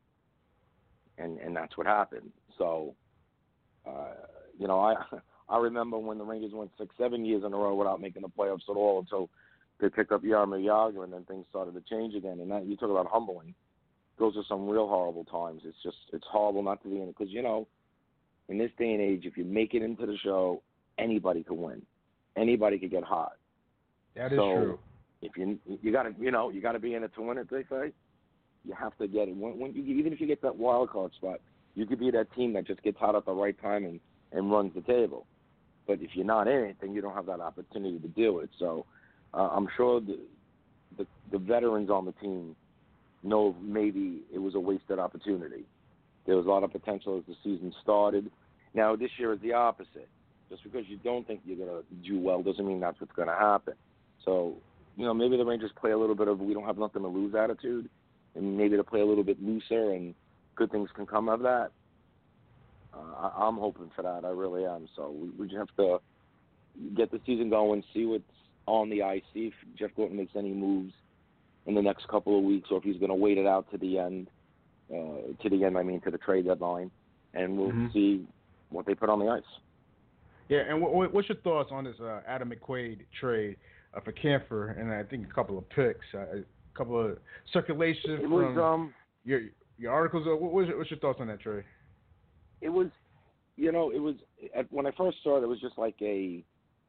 And and that's what happened. So, uh, you know, I I remember when the Rangers went six, seven years in a row without making the playoffs at all until they picked up Jaromir Jagr, and then things started to change again. And that, you talk about humbling. Those are some real horrible times. It's just, it's horrible not to be in it. Because, you know, in this day and age, if you make it into the show, anybody can win. Anybody could get hot. That is so, true. If you you got to you know you got to be in it to win it, they say. You have to get it. When, when you, even if you get that wild card spot, you could be that team that just gets hot at the right time and, and runs the table. But if you're not in it, then you don't have that opportunity to do it. So uh, I'm sure the, the the veterans on the team know maybe it was a wasted opportunity. There was a lot of potential as the season started. Now this year is the opposite. Just because you don't think you're going to do well doesn't mean that's what's going to happen. So, you know, maybe the Rangers play a little bit of we don't have nothing to lose attitude, and maybe to play a little bit looser and good things can come of that. Uh, I, I'm hoping for that. I really am. So we, we just have to get the season going, see what's on the ice, see if Jeff Gorton makes any moves in the next couple of weeks, or if he's going to wait it out to the end. Uh, to the end, I mean, to the trade deadline, and we'll mm-hmm. see what they put on the ice. Yeah, and w- what's your thoughts on this uh, Adam McQuaid trade uh, for Camphor, and I think a couple of picks, uh, a couple of circulation it from was, um, your your articles? Uh, what, what's, your, what's your thoughts on that trade? It was, you know, it was at, when I first saw it, it was just like a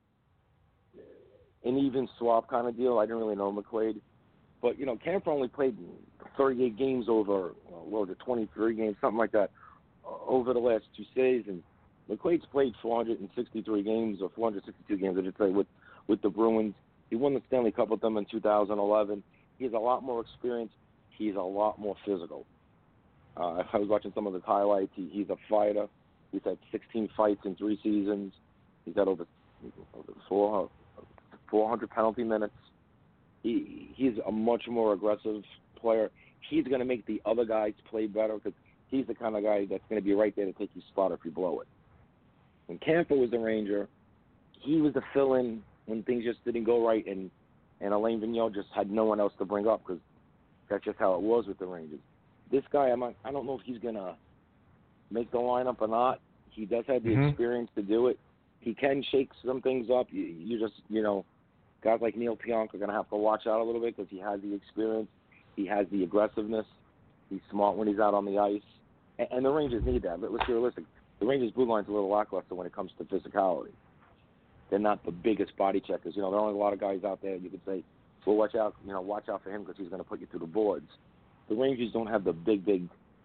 an even swap kind of deal. I didn't really know McQuaid, but you know, Camphor only played thirty-eight games over, what was it, twenty-three games, something like that, over the last two seasons. McQuaid's played four hundred sixty-three games, or four hundred sixty-two games, I should say, with, with the Bruins. He won the Stanley Cup with them in two thousand eleven. He has a lot more experience. He's a lot more physical. Uh, I was watching some of his highlights. He, he's a fighter. He's had sixteen fights in three seasons. He's had over, over four, four hundred penalty minutes. He he's a much more aggressive player. He's going to make the other guys play better because he's the kind of guy that's going to be right there to take your spot if you blow it. When Camphor was the Ranger, he was the fill-in when things just didn't go right, and, and Alain Vigneault just had no one else to bring up because that's just how it was with the Rangers. This guy, I'm not, I don't know if he's going to make the lineup or not. He does have the mm-hmm. experience to do it. He can shake some things up. You, you just, you know, guys like Neil Pionk are going to have to watch out a little bit because he has the experience. He has the aggressiveness. He's smart when he's out on the ice. And, and the Rangers need that. Let's be realistic. The Rangers' blue line's a little lackluster when it comes to physicality. They're not the biggest body checkers. You know, there are only a lot of guys out there you could say, well, watch out, you know, watch out for him because he's going to put you through the boards. The Rangers don't have the big, big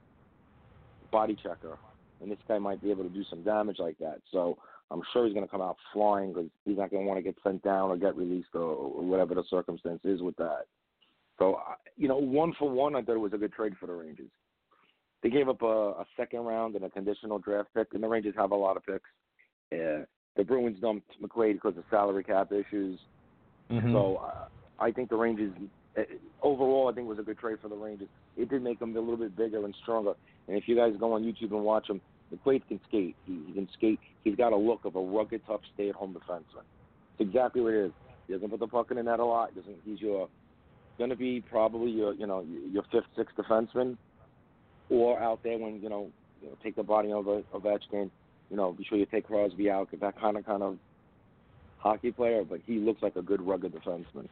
body checker, and this guy might be able to do some damage like that. So I'm sure he's going to come out flying because he's not going to want to get sent down or get released or, or whatever the circumstance is with that. So, you know, one for one, I thought it was a good trade for the Rangers. They gave up a, a second round and a conditional draft pick, and the Rangers have a lot of picks. Uh, the Bruins dumped McQuaid because of salary cap issues. Mm-hmm. So uh, I think the Rangers, uh, overall, I think it was a good trade for the Rangers. It did make them a little bit bigger and stronger. And if you guys go on YouTube and watch him, McQuaid can skate. He, he can skate. He's got a look of a rugged, tough, stay-at-home defenseman. It's exactly what it is. He doesn't put the puck in the net a lot. He doesn't. He's your going to be probably your, you know, your fifth, sixth defenseman, or out there when you know, you know take the body of Ovechkin. You know, be sure you take Crosby out, get that kind of kind of hockey player. But he looks like a good rugged defenseman.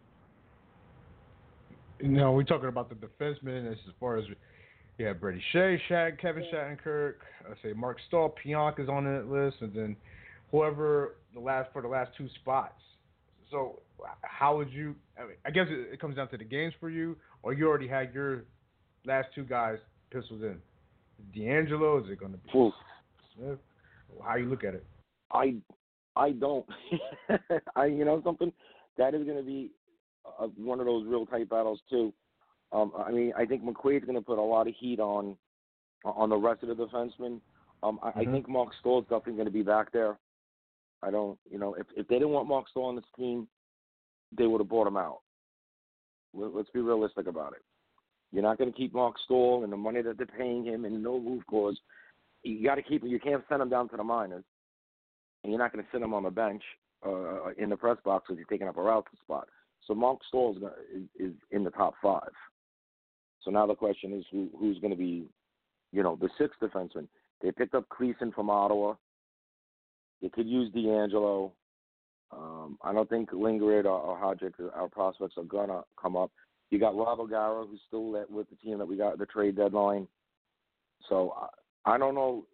You know, we're talking about the defensemen as far as yeah, Brady Shea, Shad, Kevin Shattenkirk. I say Mark Stahl, Pionk is on that list, and then whoever the last for the last two spots. So how would you? I mean, I guess it, it comes down to the games for you, or you already had your last two guys penciled in. D'Angelo, is it going to be Oof. Smith? How you look at it? I I don't. I you know something that is going to be a, one of those real tight battles too. Um, I mean, I think McQuaid's going to put a lot of heat on on the rest of the defensemen. Um, I, mm-hmm. I think Mark Stahl is definitely going to be back there. I don't, you know, if if they didn't want Mark Stahl on this team, they would have bought him out. Let's be realistic about it. You're not going to keep Mark Stahl and the money that they're paying him and no move clause. You got to keep him. You can't send him down to the minors, and you're not going to sit him on the bench uh, in the press box because he's taking up a route spot. So Mark Stahl is, is, is in the top five. So now the question is who, who's going to be, you know, the sixth defenseman. They picked up Cleason from Ottawa. They could use D'Angelo. Um, I don't think Lingard or, or Hodgick, our prospects, are going to come up. You got Rob O'Gara, who's still with the team that we got at the trade deadline. So I, I don't know.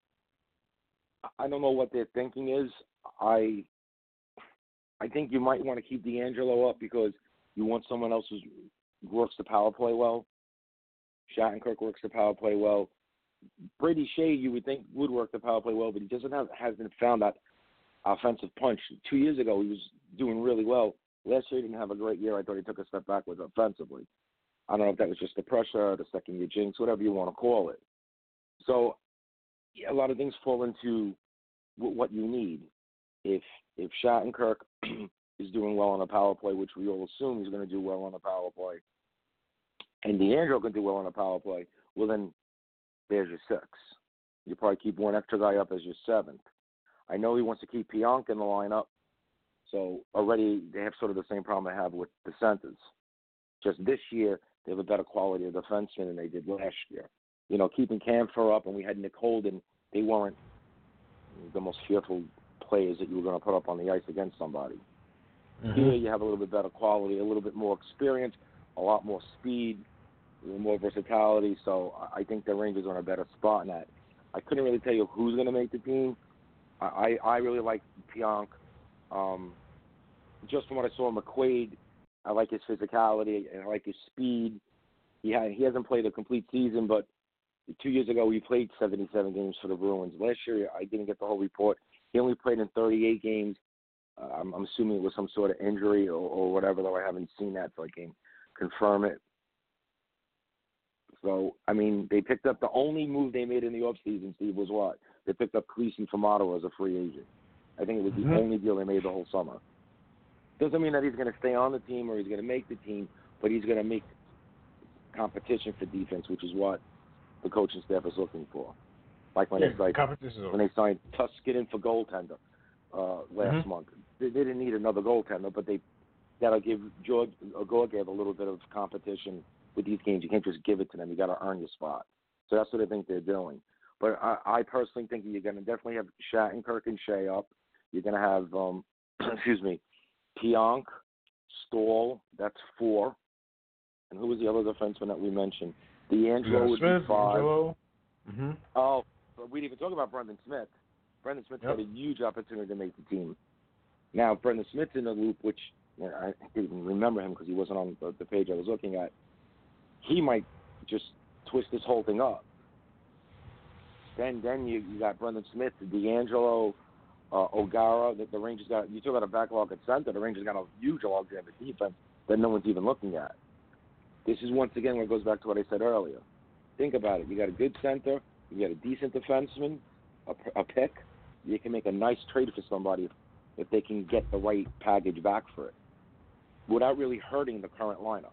I don't know what their thinking is. I I think you might want to keep D'Angelo up because you want someone else who works the power play well. Shattenkirk works the power play well. Brady Shea, you would think, would work the power play well, but he doesn't have hasn't found that offensive punch. Two years ago, he was doing really well. Last year, he didn't have a great year. I thought he took a step backwards offensively. I don't know if that was just the pressure, the second year jinx, whatever you want to call it. So yeah, a lot of things fall into w- what you need. If if Shattenkirk is doing well on a power play, which we all assume he's going to do well on a power play, and D'Angelo can do well on a power play, well then there's your six. You probably keep one extra guy up as your seventh. I know he wants to keep Pionk in the lineup, so already they have sort of the same problem I have with the centers. Just this year, they have a better quality of defenseman than they did last year. You know, keeping Camphor up, and we had Nick Holden, they weren't the most fearful players that you were going to put up on the ice against somebody. Mm-hmm. Here you have a little bit better quality, a little bit more experience, a lot more speed, a little more versatility. So I think the Rangers are in a better spot in that. I couldn't really tell you who's going to make the team. I, I really like Pionk. Um, just from what I saw of McQuaid, I like his physicality and I like his speed. He had, he hasn't played a complete season, but two years ago he played seventy-seven games for the Bruins. Last year I didn't get the whole report. He only played in thirty-eight games. Uh, I'm, I'm assuming it was some sort of injury or, or whatever, though I haven't seen that, so I can't confirm it. So, I mean, they picked up the only move they made in the offseason, Steve, was what? They picked up Cleason from Ottawa as a free agent. I think it was mm-hmm. the only deal they made the whole summer. Doesn't mean that he's going to stay on the team or he's going to make the team, but he's going to make competition for defense, which is what the coaching staff is looking for. Like when, yeah, they, like, when they signed Tuskinen for goaltender uh, last mm-hmm. month. They, they didn't need another goaltender, but they got to give George Gorgiev a little bit of competition with these games. You can't just give it to them. You got to earn your spot. So that's what I think they're doing. But I, I personally think you're going to definitely have Shattenkirk and Shea up. You're going to have, um, excuse me, Pionk, Stahl. That's four. And who was the other defenseman that we mentioned? DeAngelo would Smith, be five. Mm-hmm. Oh, we didn't even talk about Brendan Smith. Brendan Smith yep. had a huge opportunity to make the team. Now, Brendan Smith's in the loop, which you know, I didn't even remember him because he wasn't on the, the page I was looking at. He might just twist this whole thing up. Then then you, you got Brendan Smith, DeAngelo, uh, O'Gara. That the Rangers got. You talk about a backlog at center. The Rangers got a huge logjam at defense that no one's even looking at. This is once again where it goes back to what I said earlier. Think about it. You got a good center. You got a decent defenseman, a, a pick. You can make a nice trade for somebody if, if they can get the right package back for it without really hurting the current lineup.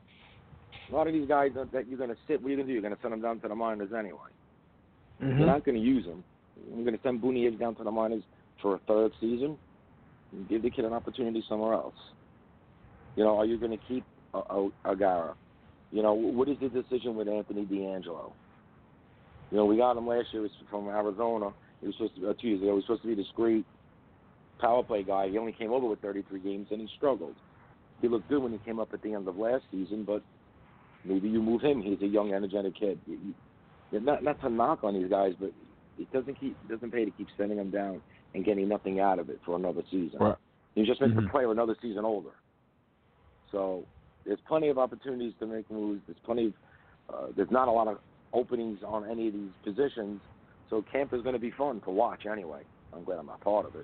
A lot of these guys that, that you're going to sit, what are you going to do? You're going to send them down to the minors anyway. Mm-hmm. You're not going to use them. You're going to send Bunyev down to the minors for a third season and give the kid an opportunity somewhere else. You know, are you going to keep O'Gara? You know, what is the decision with Anthony DeAngelo? You know, we got him last year from Arizona. He was supposed to be, uh, two years ago, he was supposed to be a discreet power play guy. He only came over with thirty-three games, and he struggled. He looked good when he came up at the end of last season, but maybe you move him. He's a young, energetic kid. You, you, not, not to knock on these guys, but it doesn't keep it doesn't pay to keep sending them down and getting nothing out of it for another season. Right. You just make mm-hmm. the player another season older. So there's plenty of opportunities to make moves. There's plenty of, uh, there's not a lot of openings on any of these positions. So camp is going to be fun to watch anyway. I'm glad I'm not part of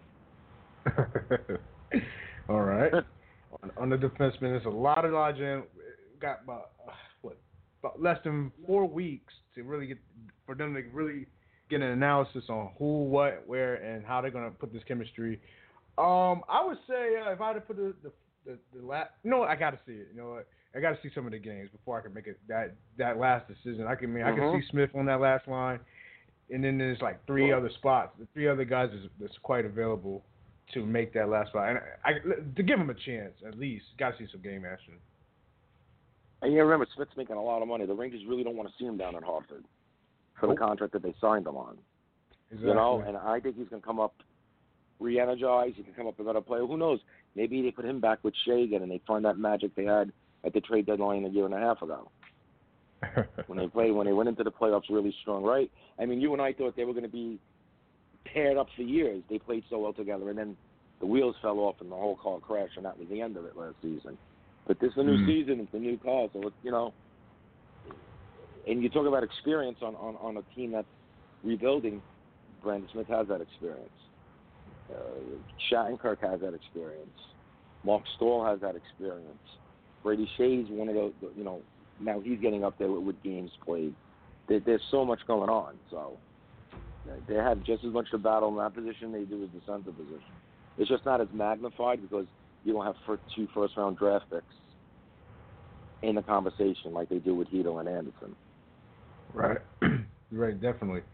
it. All right. on, on the defenseman, there's a lot of logjam. Got about, uh, what, about less than four weeks to really get, for them to really get an analysis on who, what, where, and how they're going to put this chemistry. Um, I would say uh, if I had to put the, the The, the last, you know what? I got to see it. You know what? I got to see some of the games before I can make it that that last decision. I can mean mm-hmm. I can see Smith on that last line, and then there's like three yeah. other spots. The three other guys is that's quite available to make that last spot, and I, to give them a chance at least. Got to see some game action. And you remember Smith's making a lot of money. The Rangers really don't want to see him down in Hartford for the contract that they signed him on. Exactly. You know, and I think he's going to come up re-energized. He can come up a better player. Who knows? Maybe they put him back with Shea again, and they find that magic they had at the trade deadline a year and a half ago. when they played, when they went into the playoffs really strong, right? I mean, you and I thought they were going to be paired up for years. They played so well together, and then the wheels fell off, and the whole car crashed, and that was the end of it last season. But this is a new mm. season. It's a new car, so it's, you know. And you talk about experience on, on, on a team that's rebuilding. Brandon Smith has that experience. Uh, Shattenkirk has that experience. Mark Stahl has that experience. Brady Shea's one of the, the, you know, now he's getting up there with, with games played. There, there's so much going on. So they have just as much to battle in that position they do as the center position. It's just not as magnified because you don't have two first-round draft picks in the conversation like they do with Hedo and Anderson. Right. Right, definitely.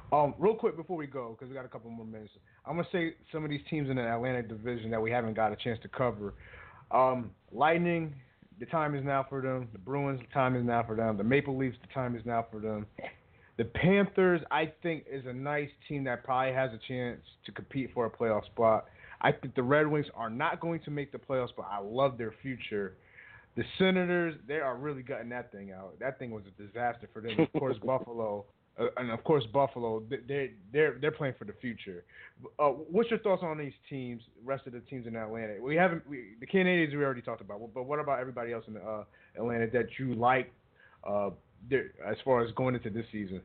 Um, real quick before we go, because we got a couple more minutes, I'm gonna say some of these teams in the Atlantic Division that we haven't got a chance to cover. Um, Lightning, the time is now for them. The Bruins, the time is now for them. The Maple Leafs, the time is now for them. The Panthers, I think, is a nice team that probably has a chance to compete for a playoff spot. I think the Red Wings are not going to make the playoffs, but I love their future. The Senators, they are really gutting that thing out. That thing was a disaster for them. Of course, Buffalo, uh, and of course Buffalo, they they're they're playing for the future. Uh, what's your thoughts on these teams? Rest of the teams in Atlanta, we haven't we, the Canadians we already talked about, but what about everybody else in uh, Atlanta that you like uh, as far as going into this season?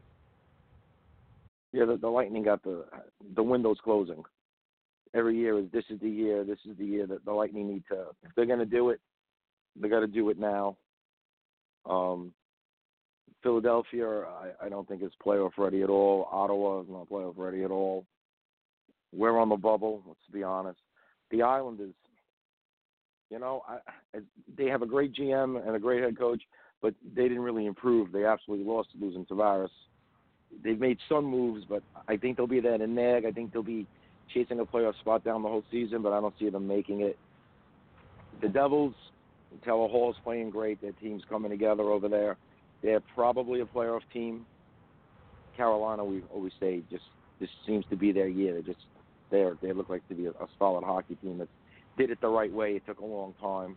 Yeah, the, the Lightning got the the windows closing. Every year is this is the year, this is the year that the Lightning need to. If they're going to do it, they got to do it now. Um, Philadelphia, I, I don't think is playoff ready at all. Ottawa is not playoff ready at all. We're on the bubble. Let's be honest. The Islanders, you know, I, I, they have a great G M and a great head coach, but they didn't really improve. They absolutely lost losing Tavares. They've made some moves, but I think they'll be there to nag. I think they'll be chasing a playoff spot down the whole season, but I don't see them making it. The Devils, Taylor Hall's playing great. Their team's coming together over there. They're probably a playoff team. Carolina, we always say, just this seems to be their year. They're just there. They look like to be a, a solid hockey team that did it the right way. It took a long time.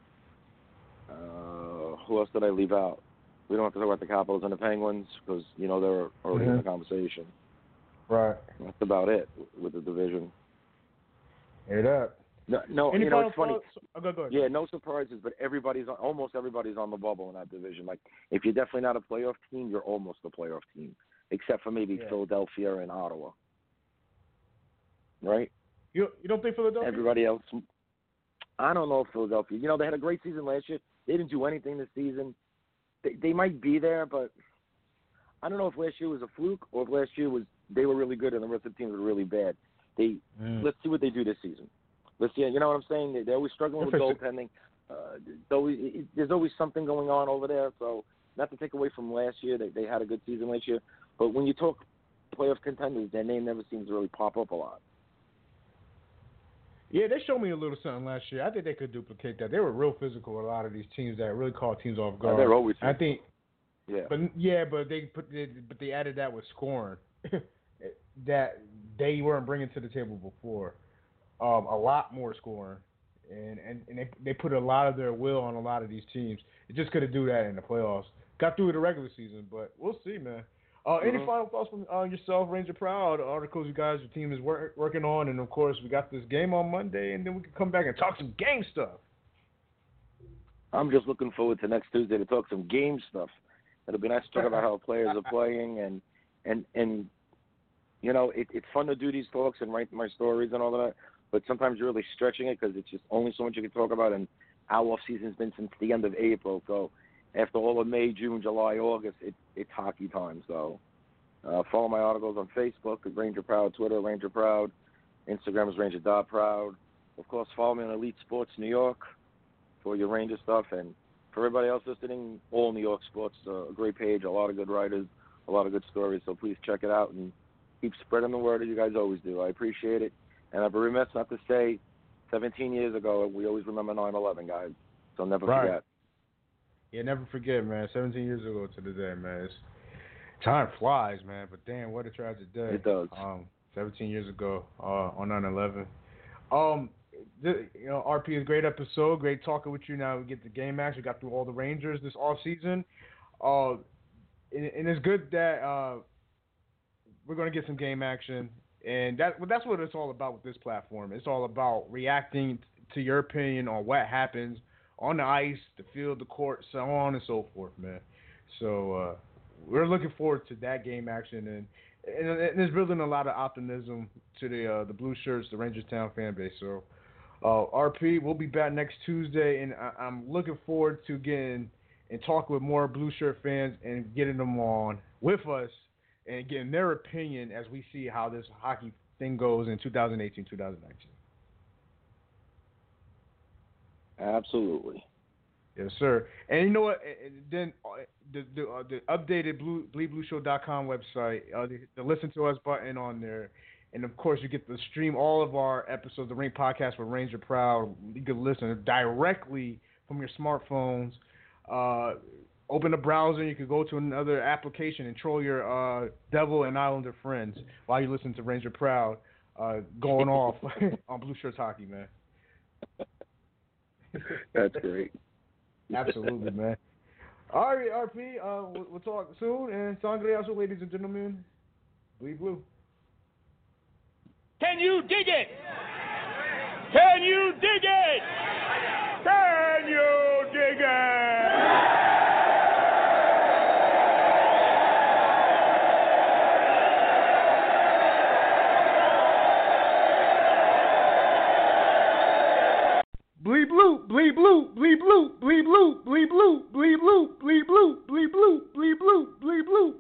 Uh, who else did I leave out? We don't have to talk about the Capitals and the Penguins because, you know, they're already mm-hmm. in the conversation. Right. That's about it with the division. Hear that? No, no Any you know, it's funny. Oh, go, go ahead. Yeah, no surprises, but everybody's almost everybody's on the bubble in that division. Like, if you're definitely not a playoff team, you're almost a playoff team, except for maybe yeah. Philadelphia and Ottawa. Right? You you don't think Philadelphia? Everybody else, I don't know if Philadelphia. You know, they had a great season last year. They didn't do anything this season. They, they might be there, but I don't know if last year was a fluke or if last year was they were really good and the rest of the teams were really bad. They mm. Let's see what they do this season. Let's see. You know what I'm saying? They, they're always struggling with goaltending. Uh, always, it, there's always something going on over there. So not to take away from last year, they they had a good season last year. But when you talk playoff contenders, their name never seems to really pop up a lot. Yeah, they showed me a little something last year. I think they could duplicate that. They were real physical with a lot of these teams that really caught teams off guard. Yeah, they're always physical. I think. Yeah. But yeah, but they put they, but they added that with scoring that they weren't bringing to the table before. Um, a lot more scoring, and, and, and they they put a lot of their will on a lot of these teams. They just couldn't do that in the playoffs. Got through the regular season, but we'll see, man. Uh, mm-hmm. Any final thoughts from uh, yourself, Ranger Proud, articles you guys, your team is work, working on, and of course we got this game on Monday, and then we can come back and talk some game stuff. I'm just looking forward to next Tuesday to talk some game stuff. It'll be nice to talk about how players are playing, and and and you know it, it's fun to do these talks and write my stories and all of that. But sometimes you're really stretching it because it's just only so much you can talk about, and our off season's been since the end of April. So after all of May, June, July, August, it, it's hockey time. So uh, follow my articles on Facebook at Ranger Proud, Twitter Ranger Proud, Instagram is Ranger dot Proud. Of course, follow me on Elite Sports New York for your Ranger stuff, and for everybody else listening, all New York Sports, uh, a great page, a lot of good writers, a lot of good stories. So please check it out and keep spreading the word as you guys always do. I appreciate it. And I'd be remiss not to say, seventeen years ago, we always remember nine eleven, guys. So never right. forget. Yeah, never forget, man. seventeen years ago to the day, man. It's, time flies, man. But damn, what a tragic day. It does. Um, seventeen years ago uh, on nine eleven. Um, the, you know, R P is a great episode. Great talking with you. Now we get the game action. We got through all the Rangers this off season. Uh, and, and it's good that uh, we're going to get some game action. And that that's what it's all about with this platform. It's all about reacting to your opinion on what happens on the ice, the field, the court, so on and so forth, man. So uh, we're looking forward to that game action, and, and, and it's building a lot of optimism to the uh, the Blue Shirts, the Rangerstown fan base. So uh, R P, we'll be back next Tuesday, and I, I'm looking forward to getting and talking with more Blue Shirt fans and getting them on with us and getting their opinion as we see how this hockey thing goes in twenty eighteen, twenty nineteen. Absolutely. Yes, sir. And you know what? Then the the, uh, the updated Blue bleed blue show dot com website, uh, the, the listen to us button on there, and of course you get to stream all of our episodes, the Ring Podcast with Ranger Proud. You can listen directly from your smartphones. Uh, open the browser, you can go to another application and troll your uh, Devil and Islander friends while you listen to Ranger Proud uh, going off on Blue Shirts Hockey, man. That's great. Absolutely, man. All right, R P, uh, we'll, we'll talk soon. And Sangre Azul, ladies and gentlemen, Bleed Blue. Can you dig it? Can you dig it? Can you dig it? Bleed blue, bleed blue, bleed blue, bleed blue, bleed blue, bleed blue, bleed blue, bleed blue, bleed blue, bleed blue.